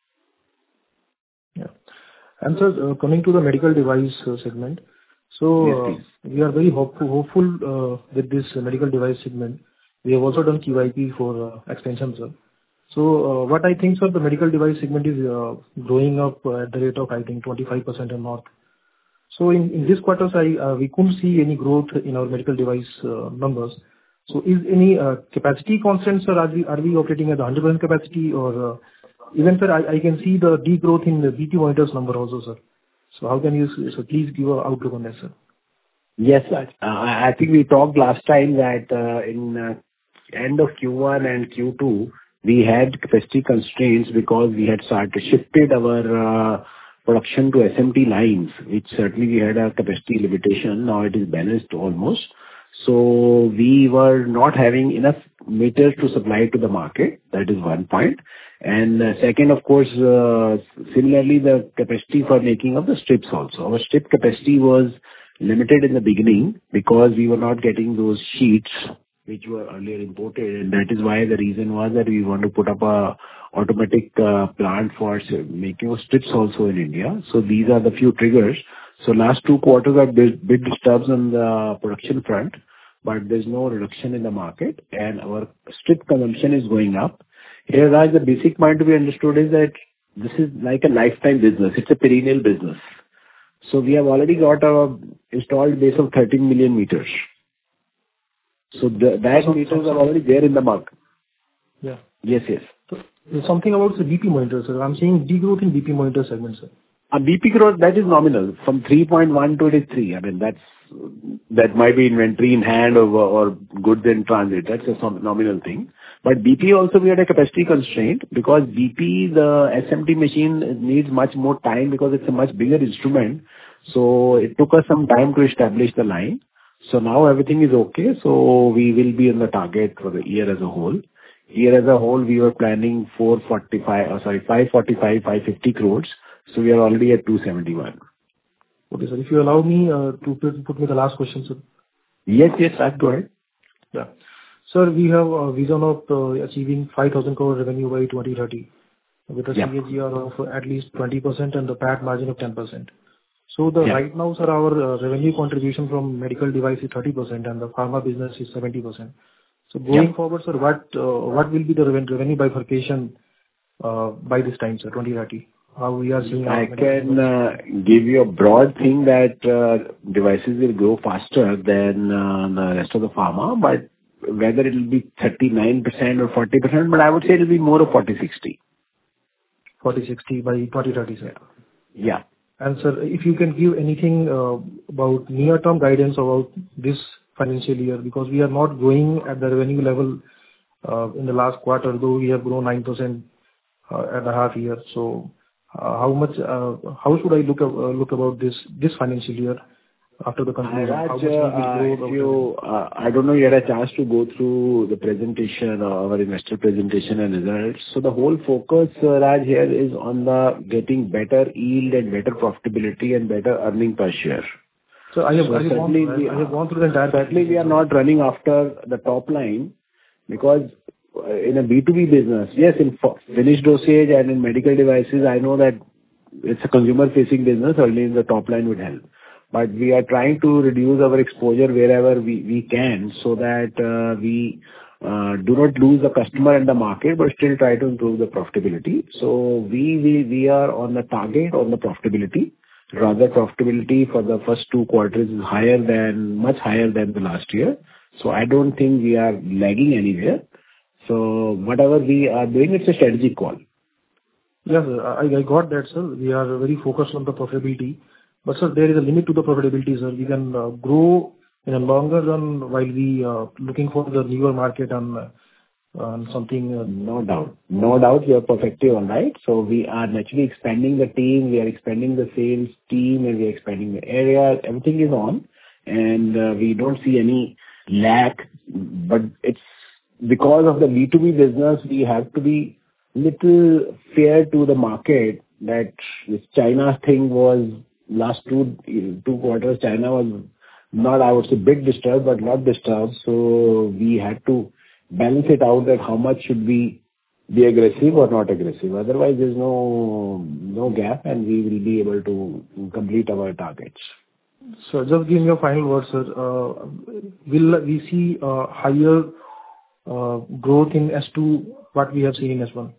Yeah. And sir, uh, coming to the medical device uh, segment, so Yes, uh, we are very hopeful, hopeful uh, with this uh, medical device segment. We have also done Q I P for uh, extension, sir. So uh, what I think, sir, the medical device segment is uh, growing up uh, at the rate of, I think, twenty-five percent or more. So in in this quarter, I, uh, we couldn't see any growth in our medical device uh, numbers. So is any uh, capacity constraints, sir? Are we are we operating at the one hundred percent capacity or uh, even, sir, I I can see the degrowth in the B P monitors number also, sir. So how can you... So please give an outlook on that, sir. Yes, sir. Uh, I I think we talked last time that uh, in uh, end of Q one and Q two, we had capacity constraints because we had started shifted our uh, production to S M T lines, which certainly we had a capacity limitation. Now it is balanced almost. So we were not having enough meters to supply to the market. That is one point. And uh, second, of course, uh, similarly, the capacity for making of the strips also. Our strip capacity was limited in the beginning because we were not getting those sheets which were earlier imported, and that is why the reason was that we want to put up a automatic uh, plant for making of strips also in India. So these are the few triggers. So last two quarters are big, big disturbs on the production front, but there's no reduction in the market, and our strip consumption is going up. Here, Raj, the basic point to be understood is that this is like a lifetime business. It's a perennial business. So we have already got a installed base of thirteen million meters. So the, that So- meters so- are already there in the market. Yeah. Yes, yes. So there's something about the B P monitor, sir. I'm seeing degrowth in B P monitor segment, sir. A B P growth, that is nominal. From three point one to it is three. I mean, that's, that might be inventory in hand or, or goods in transit. That's a some nominal thing. But B P also we had a capacity constraint because B P, the S M T machine needs much more time because it's a much bigger instrument. So it took us some time to establish the line. So now everything is okay. So we will be in the target for the year as a whole. Year as a whole, we were planning four forty-five, oh, sorry, five forty-five, five fifty crores. So we are already at two seventy-one. Okay, sir. If you allow me uh, to put put me the last question, sir. Yes, yes, Raj, go ahead. Yeah. Sir, we have a vision of uh, achieving five thousand crore revenue by twenty thirty with a Yeah. C A G R of at least twenty percent and the P A T margin of ten percent. So the Yeah. right now, sir, our uh, revenue contribution from medical device is thirty percent and the pharma business is seventy percent. So Yeah. going forward, sir, what uh, what will be the reven- revenue bifurcation uh, by this time, sir, twenty thirty? How we are seeing our I medical can device? uh, give you a broad thing that uh, devices will grow faster than uh, the rest of the pharma, but whether it will be thirty-nine percent or forty percent, but I would say it will be more of forty sixty. forty sixty by twenty thirty, sir. Yeah. And sir, if you can give anything uh, about near-term guidance about this financial year, because we are not growing at the revenue level uh, in the last quarter, though we have grown nine percent uh, at the half year. So, uh, how much, uh, how should I look ab- uh, look about this this financial year after the Uh, conclusion? How Raj, much we will uh, grow if the you, uh, I don't know, you had a chance to go through the presentation, uh, our investor presentation and results. So the whole focus, uh, Raj, here is on the getting better yield and better profitability and better earning per share. So I have So I have gone certainly through we I have are, gone through the entire certainly we are presentation, not running after the top line, because uh, in a B two B business, yes, in f- finished dosage and in medical devices, I know that it's a consumer-facing business, only the top line would help. But we are trying to reduce our exposure wherever we we can, so that uh, we uh, do not lose the customer and the market, but still try to improve the profitability. So we we we are on the target on the profitability. Rather, profitability for the first two quarters is higher than, much higher than the last year. So I don't think we are lagging anywhere. So whatever we are doing, it's a strategic call. Yes, sir. I I got that, sir. We are very focused on the profitability. But, sir, there is a limit to the profitability, sir. We can uh, grow in a longer run while we uh, looking for the newer market and uh, and something. uh, No doubt. No doubt, you are perfectly all right. So we are naturally expanding the team, we are expanding the sales team, and we are expanding the area. Everything is on, and uh, we don't see any lack. But it's because of the B two B business, we have to be little fair to the market, that this China thing was last two two quarters, China was not, I would say, bit disturbed, but not disturbed. So we had to balance it out, that how much should we be aggressive or not aggressive. Otherwise, there's no no gap, and we will be able to complete our targets. So just give me a final word, sir. Uh, Will we see uh, higher uh, growth in S two what we have seen in S one?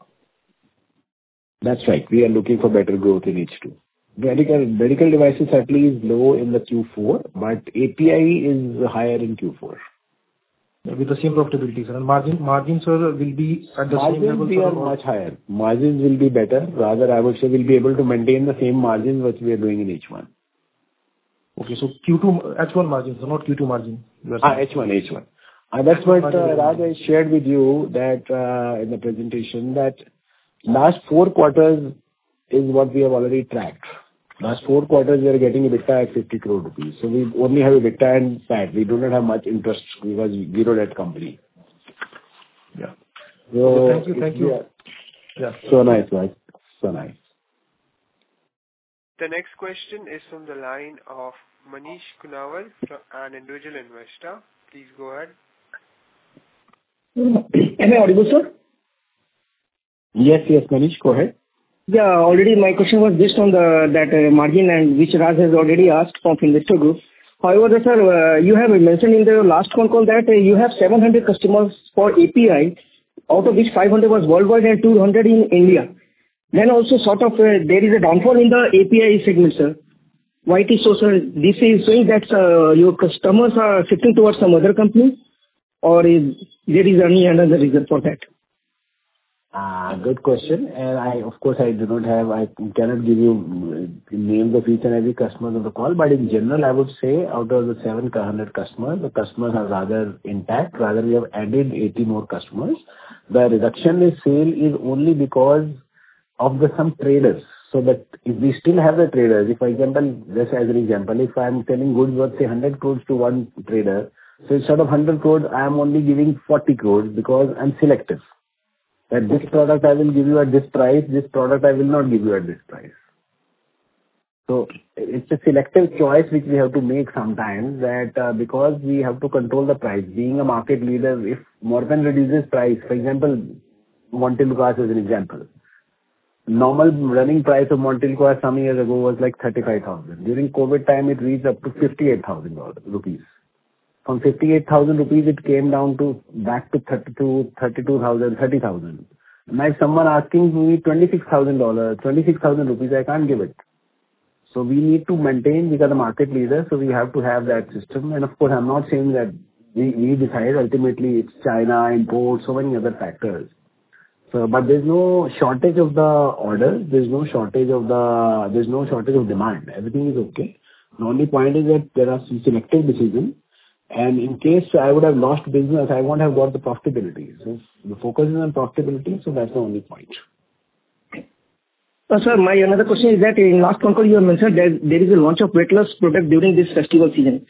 That's right. We are looking for better growth in H two. Medical medical devices certainly is low in the Q four, but A P I is higher in Q four. With the same profitability, sir. And margin, margin, sir, will be at the same Margins level, we sir, are or- much higher. Margins will be better. Rather, I would say we'll be able to maintain the same margins which we are doing in H one. Okay, so Q two, H one margin, so not Q two margin. you are Ah, saying. H one, H one. Uh, That's what uh, Raj, I shared with you that uh, in the presentation, that last four quarters is what we have already tracked. Last four quarters, we are getting EBITDA at fifty crore rupees. So we only have EBITDA and P A T. We do not have much interest because we zero debt company. Yeah. So Okay, thank you, thank if you. we are- Yeah. So nice, Raj. So nice. The next question is from the line of Manish Kunawal, an individual investor. Please go ahead. Am I audible, sir? Yes, yes, Manish, go ahead. Yeah, already my question was based on the that uh, margin, and which Raj has already asked from Investor Group. However, sir, uh, you have mentioned in the last phone call that uh, you have seven hundred customers for A P I, out of which five hundred was worldwide and two hundred in India. Then also sort of uh, there is a downfall in the A P I segment, sir. Why it is so, sir? This is showing that uh, your customers are shifting towards some other company, or is there is any another reason for that? Ah, good question. And I, of course, I do not have, I cannot give you uh, names of each and every customer on the call, but in general, I would say out of the seven hundred customers, the customers are rather intact. Rather, we have added eighty more customers. The reduction in sale is only because of the some traders. So that if we still have the traders, if for example, just as an example, if I am selling goods worth say one hundred crores to one trader, so instead of one hundred crores, I am only giving forty crores because I'm selective. That this product I will give you at this price, this product I will not give you at this price. So it's a selective choice which we have to make sometimes, that uh, because we have to control the price. Being a market leader, if Morphen reduces price, for example, Montelukast is an example. Normal running price of Montelukast some years ago was like thirty-five thousand. During COVID time, it reached up to fifty-eight thousand rupees. From fifty-eight thousand rupees, it came down to back to thirty-two, thirty-two thousand, thirty thousand. Now if someone asking me twenty-six thousand dollars, twenty-six thousand rupees, I can't give it. So we need to maintain, we are the market leader, so we have to have that system. And of course, I'm not saying that we, we decide, ultimately it's China, import, so many other factors. So, but there's no shortage of the orders, there's no shortage of the, there's no shortage of demand. Everything is okay. The only point is that there are some selective decisions. And in case I would have lost business, I won't have got the profitability. So the focus is on profitability, so that's the only point. Uh, sir, my another question is that in last con call you have mentioned that there is a launch of weight loss product during this festival season.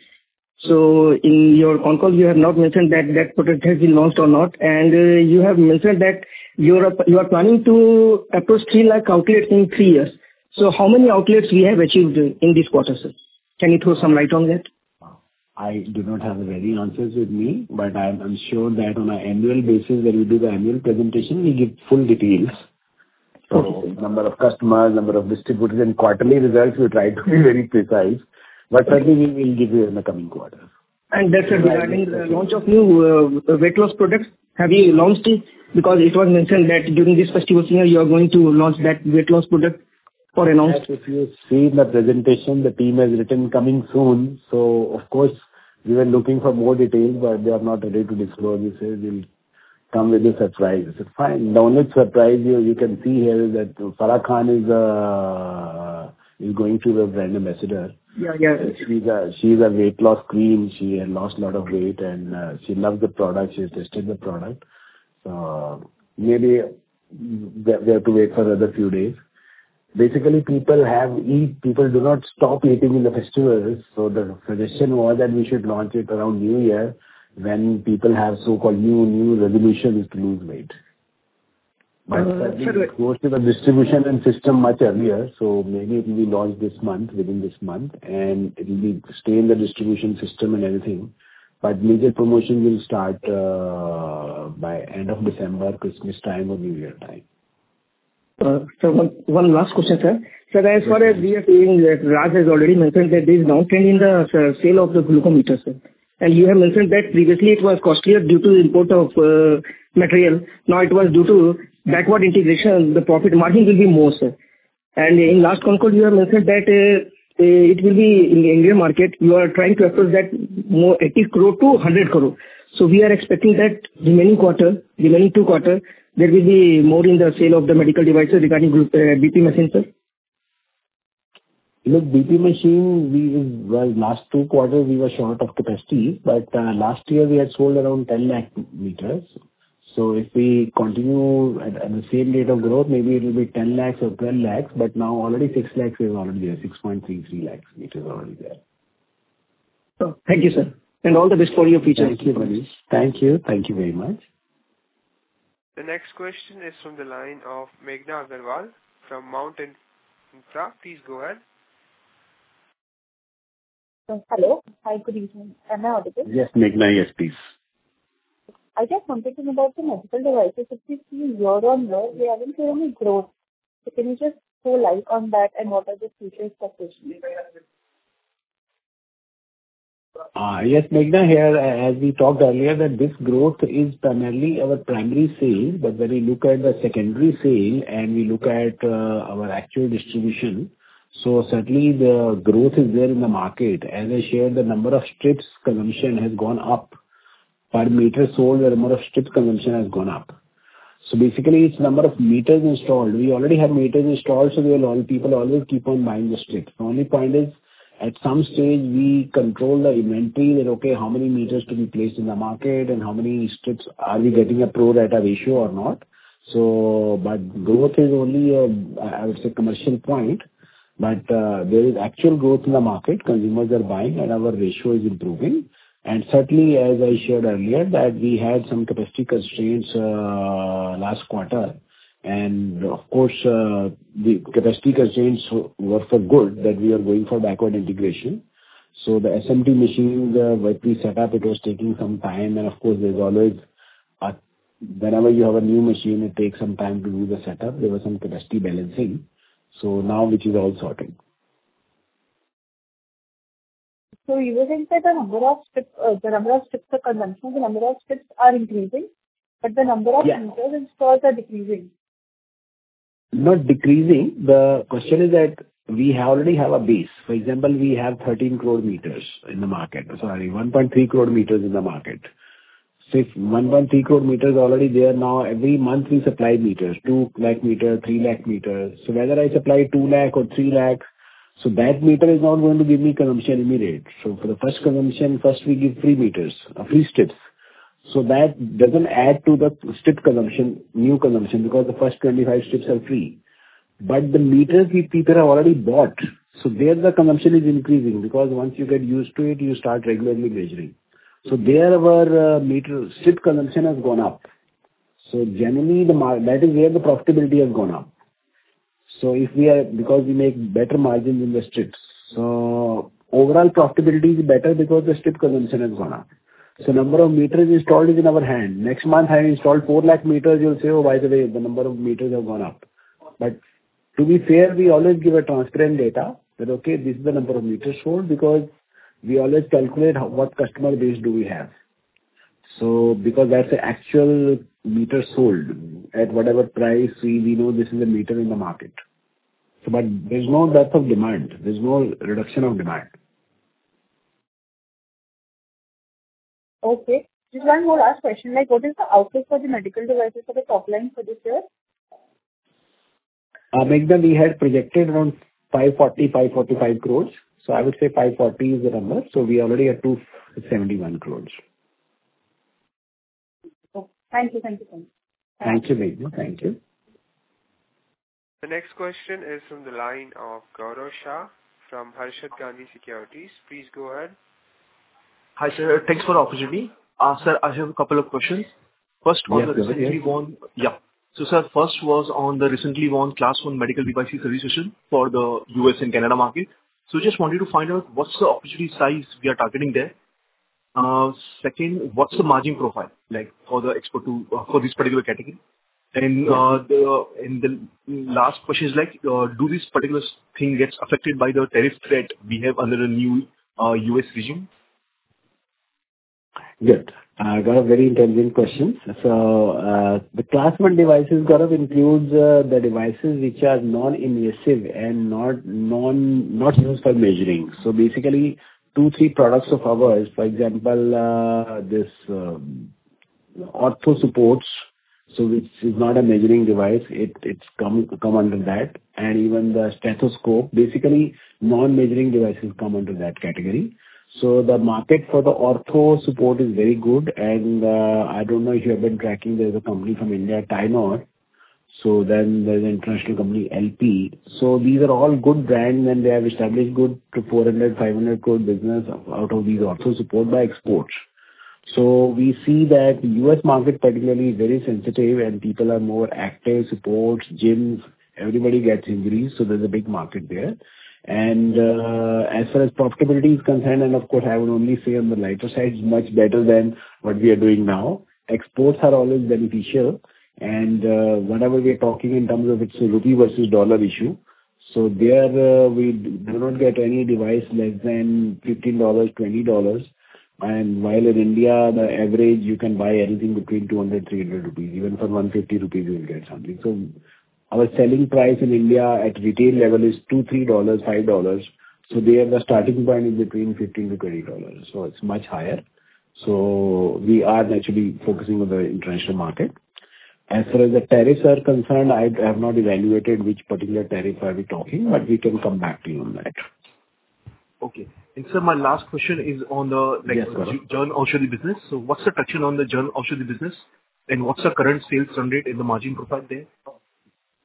So in your con call you have not mentioned that that product has been launched or not, and uh, you have mentioned that you are you are planning to approach three lakh outlets in three years. So how many outlets we have achieved in this quarter, sir? Can you throw some light on that? I do not have the very answers with me, but I'm, I'm sure that on an annual basis, when we do the annual presentation, we give full details. So, okay. Number of customers, number of distributors, and quarterly results, we try to be very precise. But certainly, we will give you in the coming quarters. And that's regarding the launch of new uh, weight loss products. Have you launched it? Because it was mentioned that during this festival season, you are going to launch that weight loss product for announced. Yes, if you see the presentation, the team has written coming soon. So, of course, we were looking for more details, but they are not ready to disclose. They say we'll come with a surprise. I said, fine. The only surprise you, you can see here is that Farah Khan is, uh, is going to be a brand ambassador. Yeah, yeah. She's a, she's a weight loss queen. She had lost a lot of weight and uh, she loves the product. She has tested the product. So maybe we we have to wait for another few days. Basically, people have eat, people do not stop eating in the festivals. So the suggestion was that we should launch it around New Year when people have so-called new, new resolutions to lose weight. But uh, it goes to the distribution and system much earlier. So maybe it will be launched this month, within this month, and it will be stay in the distribution system and everything. But major promotion will start uh, by end of December, Christmas time or New Year time. Uh, so one, one last question, sir. Sir, as far as we are seeing that Raj has already mentioned that there is downtrend in the uh, sale of the glucometer, sir. And you have mentioned that previously it was costlier due to import of uh, material. Now it was due to backward integration, the profit margin will be more, sir. And in last con call you have mentioned that uh, it will be in the Indian market. You are trying to approach that more eighty crore to one hundred crore. So we are expecting that remaining quarter, remaining two quarter, there will be more in the sale of the medical devices regarding group, uh, B P machine, sir. Look, B P machine, we well, last two quarters we were short of capacity, but uh, last year we had sold around ten lakh meters. So if we continue at, at the same rate of growth, maybe it will be ten lakhs or twelve lakhs, but now already six lakhs is already there, six point three three lakhs meters already there. So, thank you, sir. And all the best for your future. Thank you, Manish. Thank you. Thank you very much. The next question is from the line of Meghna Agarwal from Mountain Infra. Please go ahead. Hello. Hi, good evening. Am I audible? Yes, Meghna, yes, please. I just wanted to know about the medical devices. If we see year on year, we haven't seen any growth. So can you just throw light on that and what are the future expectations? Uh, yes, Meghna, here, as we talked earlier, that this growth is primarily our primary sale, but when we look at the secondary sale and we look at uh, our actual distribution, so certainly the growth is there in the market. As I shared, the number of strips consumption has gone up. Per meter sold, the number of strips consumption has gone up. So basically, it's number of meters installed. We already have meters installed, so we will all, people always keep on buying the strips. The only point is, at some stage, we control the inventory that, okay, how many meters to be placed in the market and how many strips are we getting a pro rata ratio or not. So, but growth is only a, I would say, commercial point. But uh, there is actual growth in the market. Consumers are buying and our ratio is improving. And certainly, as I shared earlier, that we had some capacity constraints uh, last quarter. And of course, uh, the capacity constraints were for good that we are going for backward integration. So the S M T machines, uh, what we set up, it was taking some time. And of course, there's always, a, whenever you have a new machine, it takes some time to do the setup. There was some capacity balancing. So now which is all sorted. So you were saying that the number of strips, uh, the number of strips for consumption, the number of strips are increasing, but the number of Yeah. meters installed are decreasing. Not decreasing. The question is that we already have a base. For example, we have thirteen crore meters in the market. Sorry, one point three crore meters in the market. So if one point three crore meters already there now, every month we supply meters, two lakh meter, three lakh meters. So whether I supply two lakh or three lakh, so that meter is not going to give me consumption immediate. So for the first consumption, first we give free meters, uh, free strips. So that doesn't add to the strip consumption, new consumption, because the first twenty-five strips are free. But the meters we people have already bought, so there the consumption is increasing, because once you get used to it, you start regularly measuring. So there our uh, meter strip consumption has gone up. So generally the mar- that is where the profitability has gone up. So if we are, because we make better margins in the strips, so overall profitability is better because the strip consumption has gone up. So number of meters installed is in our hand. Next month I installed four lakh meters, you'll say, oh, by the way, the number of meters have gone up. But to be fair, we always give a transparent data that, okay, this is the number of meters sold, because we always calculate how, what customer base do we have. So because that's the actual meter sold at whatever price, we, we know this is a meter in the market. So, but there's no depth of demand. There's no reduction of demand. Okay. Just one more last question. Like, what is the outlook for the medical devices for the top line for this year? Uh, Meghna, we had projected around five forty, five forty-five crores. So I would say five forty is the number. So we already at two seventy-one crores. Oh, thank you. Thank you so much. Thank you, Meghna. Thank you. The next question is from the line of Gaurav Shah from Harshad Gandhi Securities. Please go ahead. Hi, sir. Thanks for the opportunity. Uh, Sir, I have a couple of questions. First, on Yes, the go ahead, recently yes. won... Yeah. So, sir, first was on the recently won Class one medical devices registration for the U S and Canada market. So just wanted to find out what's the opportunity size we are targeting there. Uh, Second, what's the margin profile like for the export to, uh, for this particular category? And uh, the and the last question is like, uh, do this particular thing gets affected by the tariff threat we have under the new uh, U S regime? Good. I got a very intelligent question. So, uh, the Class one devices, Gaurav, includes uh, the devices which are non-invasive and not non not used for measuring. So basically, two, three products of ours, for example, uh, this um, ortho supports, so which is not a measuring device, it it's come come under that, and even the stethoscope, basically non-measuring devices come under that category. So the market for the ortho support is very good, and uh, I don't know if you have been tracking. There's a company from India, Tynor. So then there's an international company, L P. So these are all good brands, and they have established good to four hundred, five hundred crore business out of these ortho support by exports. So we see that the U S market particularly is very sensitive, and people are more active, supports, gyms, everybody gets injuries, so there's a big market there. And uh, as far as profitability is concerned, and of course I would only say on the lighter side, it's much better than what we are doing now. Exports are always beneficial, and uh, whatever we are talking in terms of it's a rupee versus dollar issue. So there uh, we do not get any device less than fifteen dollars, twenty dollars. And while in India, the average you can buy anything between two hundred, three hundred rupees. Even for one hundred fifty rupees, you will get something. So our selling price in India at retail level is two, three dollars, five dollars. So there the starting point is between fifteen to twenty dollars. So it's much higher. So we are naturally focusing on the international market. As far as the tariffs are concerned, I have not evaluated which particular tariff are we talking, but we can come back to you on that. Okay. And sir, my last question is on the like Yes, Gaurav. Jan Aushadhi business. So what's the traction on the Jan Aushadhi business, and what's the current sales run rate and the margin profile there?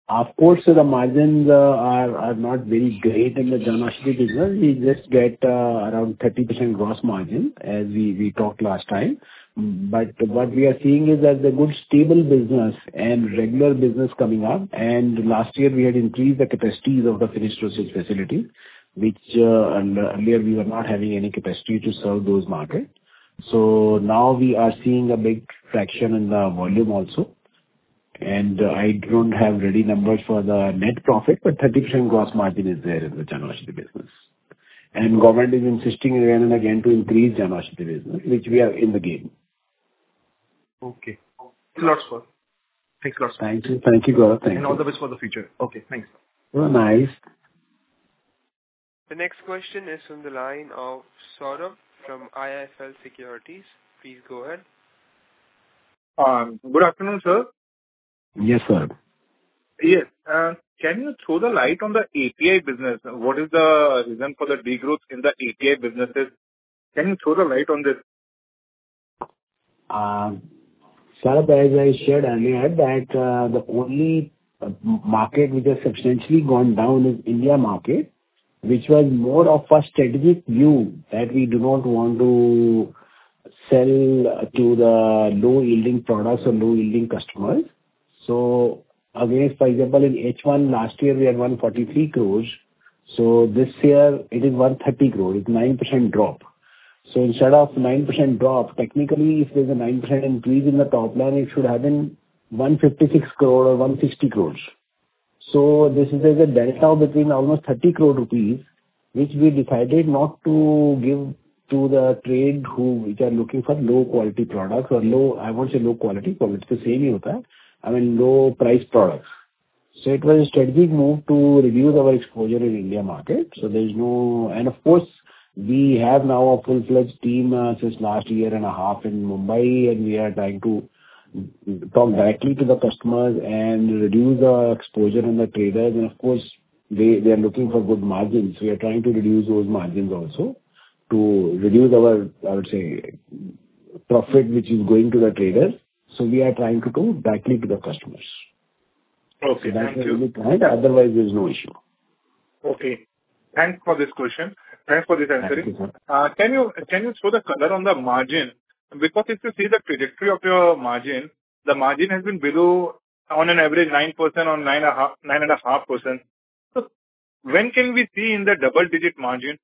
Of course, the margins uh, are are not very great in the Janaushadhi business. We just get uh, around thirty percent gross margin, as we we talked last time. But what we are seeing is that the good stable business and regular business coming up, and last year we had increased the capacities of the finished dosage facility, which uh, and earlier we were not having any capacity to serve those markets. So now we are seeing a big traction in the volume also. And uh, I don't have ready numbers for the net profit, but thirty percent gross margin is there in the Janaushadhi business. And government is insisting again and again to increase Janaushadhi business, which we are in the game. Okay. Lots for. Thanks a lot, sir. Thank you. Thank you, Gaurav. Thank and you. all the best for the future. Okay, thanks. Oh, nice. The next question is from the line of Saurabh from I I F L Securities. Please go ahead. Um, Good afternoon, sir. Yes, sir. Yes. uh, Can you throw the light on the A P I business? What is the reason for the degrowth in the A P I businesses? Can you throw the light on this? Uh, Saurabh, as I shared earlier, that uh, the only uh, market which has substantially gone down is India market, which was more of a strategic view that we do not want to sell to the low-yielding products or low-yielding customers. So against, for example, in H one last year, we had one hundred forty-three crores. So this year, it is one hundred thirty crores. It's nine percent drop. So instead of nine percent drop, technically, if there's a nine percent increase in the top line, it should have been one hundred fifty-six crore or one hundred sixty crores. So this is there's a delta between almost thirty crore rupees, which we decided not to give to the trade who which are looking for low quality products or low, I won't say low quality, because it's the same ही होता है. I mean, low price products. So it was a strategic move to reduce our exposure in India market. So there is no, and of course, we have now a full-fledged team uh, since last year and a half in Mumbai, and we are trying to talk directly to the customers and reduce the exposure in the traders. And of course, they, they are looking for good margins. We are trying to reduce those margins also to reduce our, I would say, profit which is going to the traders. So we are trying to go directly to the customers. Okay, so that's thank you. Really point. Otherwise, there is no issue. Okay. Thanks for this question. Thanks for this answering. You, uh, Can you can you throw the color on the margin? Because if you see the trajectory of your margin, the margin has been below, on an average, nine percent or nine point five percent. So when can we see in the double-digit margin?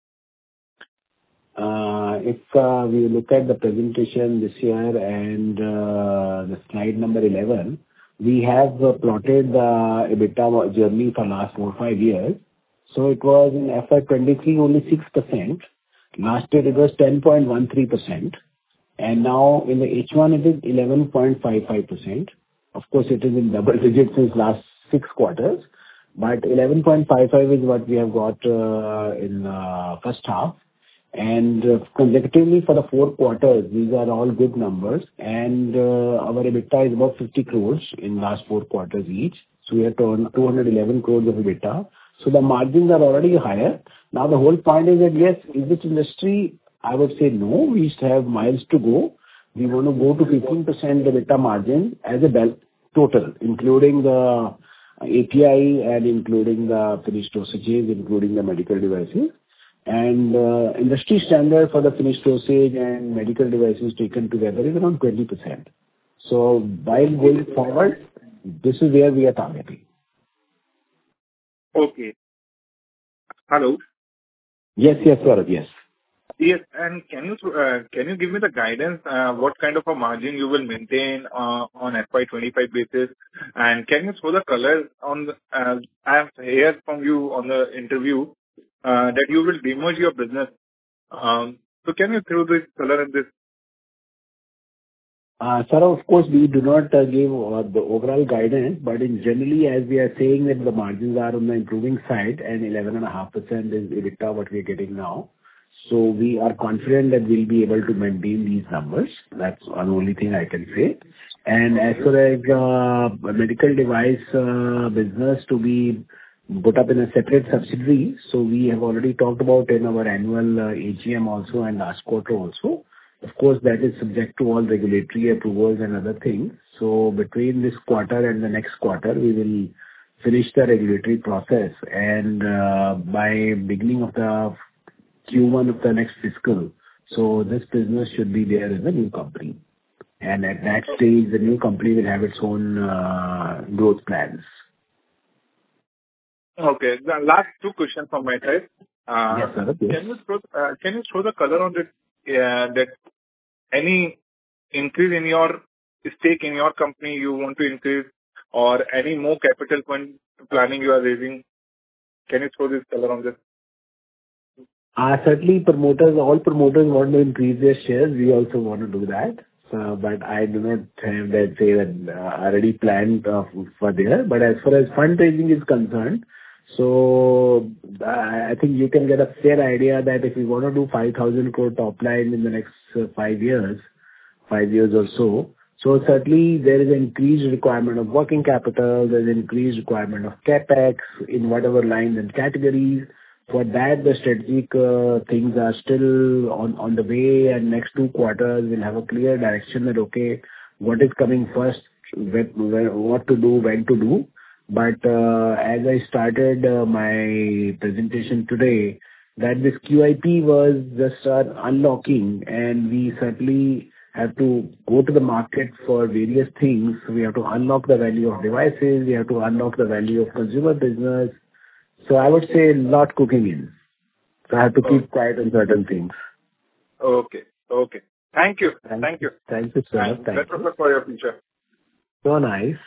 Uh, if uh, we look at the presentation this year and uh, the slide number eleven, we have uh, plotted the EBITDA journey for last four, five years. So it was in F Y twenty-three only six percent. Last year it was ten point one three percent. And now in the H one it is eleven point five five percent. Of course, it is in double digits since last six quarters. But eleven point five five is what we have got uh, in uh, first half. And uh, consecutively for the four quarters, these are all good numbers. And uh, our EBITDA is about fifty crores in last four quarters each. So we have turned two hundred eleven crores of EBITDA. So the margins are already higher. Now the whole point is that yes, in this industry, I would say no, we still have miles to go. We want to go to fifteen percent EBITDA margin as a bel- total, including the A P I and including the finished dosages, including the medical devices. And uh, industry standard for the finished dosage and medical devices taken together is around twenty percent. So while going forward, this is where we are targeting. Okay. Hello? Yes, yes, Saurabh, yes. Yes, and can you uh, can you give me the guidance, uh, what kind of a margin you will maintain uh, on F Y twenty-five basis? And can you throw the color on the, uh, I have heard from you on the interview uh, that you will demerge your business. Um, so can you throw this color in this? Uh, Sir, of course, we do not uh, give uh, the overall guidance, but in generally, as we are saying that the margins are on the improving side and eleven point five percent is EBITDA what we are getting now. So we are confident that we'll be able to maintain these numbers. That's one only thing I can say. And as far as uh, medical device uh, business to be put up in a separate subsidiary, so we have already talked about in our annual uh, A G M also and last quarter also. Of course, that is subject to all regulatory approvals and other things. So between this quarter and the next quarter, we will finish the regulatory process, and uh, by beginning of the Q one of the next fiscal, so this business should be there in the new company. And at that stage, the new company will have its own uh, growth plans. Okay. The last two questions from my side. Uh, Yes, sir. Yes. Can you throw uh, can you throw the color on that, uh, that any increase in your stake in your company you want to increase, or any more capital fund planning you are raising? Can you throw this color on this? Uh, Certainly, promoters, all promoters want to increase their shares. We also want to do that. So, but I do not have that, say, that uh, already planned uh, for there. But as far as fundraising is concerned, so uh, I think you can get a fair idea that if we want to do five thousand crore top line in the next uh, five years, five years or so, so certainly there is an increased requirement of working capital, there's an increased requirement of CapEx in whatever lines and categories. For that, the strategic uh, things are still on on the way, and next two quarters we'll have a clear direction that, okay, what is coming first, when, when- what to do, when to do. But uh, as I started uh, my presentation today, that this Q I P was just an unlocking, and we certainly have to go to the market for various things. We have to unlock the value of devices, we have to unlock the value of consumer business. So I would say lot cooking in. So I have to keep quiet on certain things. Okay. Okay. Thank you. Thank Thank you. Thank you, sir. And Thank best of you. luck for your future. So nice.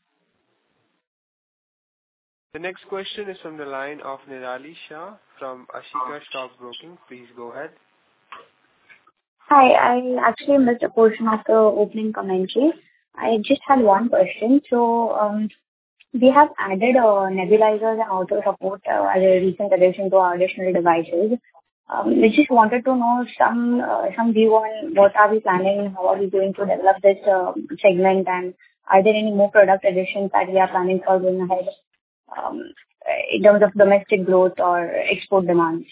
The next question is from the line of Nirali Shah from Ashika Stock Broking. Please go ahead. Hi, I actually missed a portion of the opening commentary. I just had one question. So, um, we have added uh, nebulizers and auto support uh, as a recent addition to our additional devices. Um, we just wanted to know some uh, some view on what are we planning, how are we going to develop this uh, segment, and are there any more product additions that we are planning for going ahead um, in terms of domestic growth or export demands?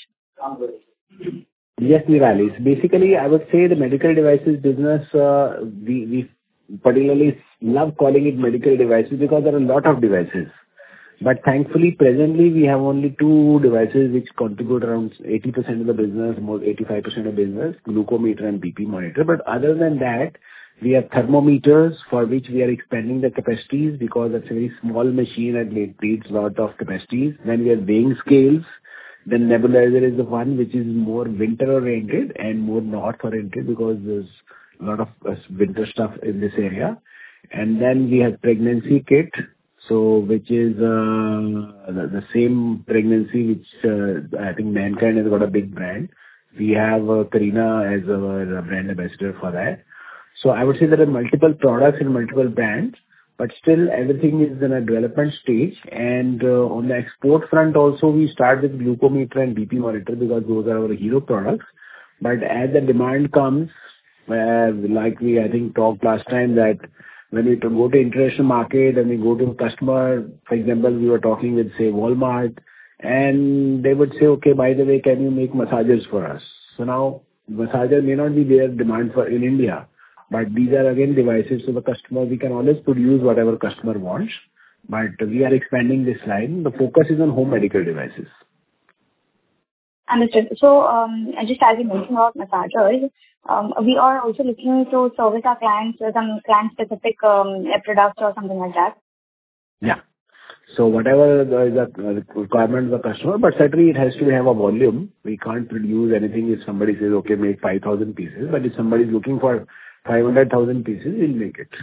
Yes, Nirali. So basically, I would say the medical devices business, uh, we we particularly love calling it medical devices because there are a lot of devices. But thankfully, presently, we have only two devices which contribute around eighty percent of the business, more eighty-five percent of business, glucometer and B P monitor. But other than that, we have thermometers for which we are expanding the capacities because it's a very small machine and it needs a lot of capacities. Then we have weighing scales. Then nebulizer is the one which is more winter-oriented and more north-oriented because there's a lot of uh, winter stuff in this area. And then we have pregnancy kit, so which is uh, the, the same pregnancy which uh, I think Mankind has got a big brand. We have uh, Karina as our brand ambassador for that. So I would say there are multiple products and multiple brands, but still everything is in a development stage. And uh, on the export front also, we start with glucometer and B P monitor because those are our hero products. But as the demand comes, uh, like we I think talked last time that when we to go to international market and we go to a customer, for example, we were talking with say Walmart, and they would say, okay, by the way, can you make massagers for us? So now massager may not be their demand for in India. But these are again devices to the customer. We can always produce whatever customer wants, but we are expanding this line. The focus is on home medical devices. Understood. So, um, just as you mentioned about massagers, um, we are also looking to service our clients with some client-specific um, products or something like that. Yeah. So whatever the, the requirement of the customer, but certainly it has to have a volume. We can't produce anything if somebody says, okay, make five thousand pieces, but if somebody is looking for five hundred thousand pieces, we'll make it.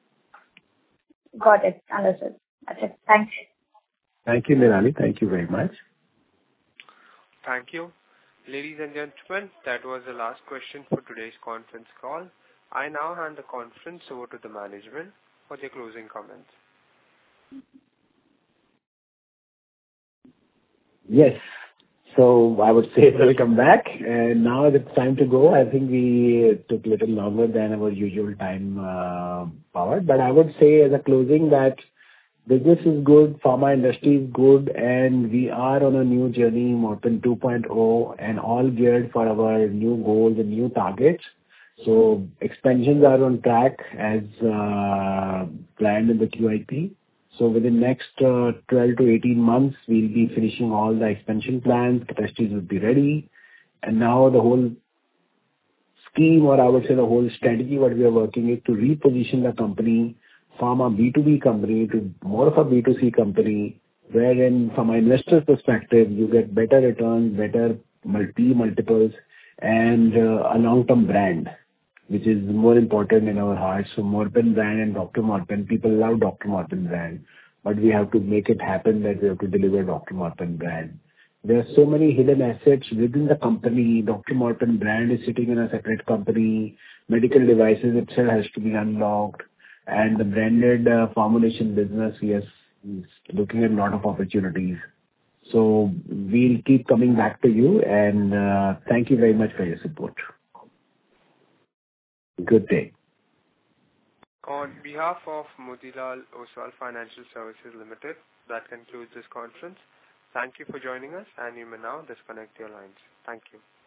Got it. Understood. That's it. Thanks. Thank you, Nirali. Thank you very much. Thank you. Ladies and gentlemen, that was the last question for today's conference call. I now hand the conference over to the management for their closing comments. Yes. So I would say welcome back. And now it's time to go. I think we took a little longer than our usual time uh, power. But I would say as a closing that business is good, pharma industry is good, and we are on a new journey, Morpin two point oh, and all geared for our new goals and new targets. So expansions are on track as uh, planned in the Q I P. So within next uh, twelve to eighteen months, we'll be finishing all the expansion plans. Capacities will be ready. And now the whole scheme, or I would say the whole strategy what we are working is to reposition the company from a B two B company to more of a B two C company, wherein from an investor perspective, you get better returns, better multi multiples, and uh, a long-term brand, which is more important in our hearts. So Morpen brand and Doctor Morpen, people love Doctor Morpen brand, but we have to make it happen that we have to deliver Doctor Morpen brand. There are so many hidden assets within the company. Doctor Morpen brand is sitting in a separate company. Medical devices itself has to be unlocked. And the branded uh, formulation business, we are looking at a lot of opportunities. So we'll keep coming back to you, and uh, thank you very much for your support. Good day. On behalf of Motilal Oswal Financial Services Limited, that concludes this conference. Thank you for joining us, and you may now disconnect your lines. Thank you.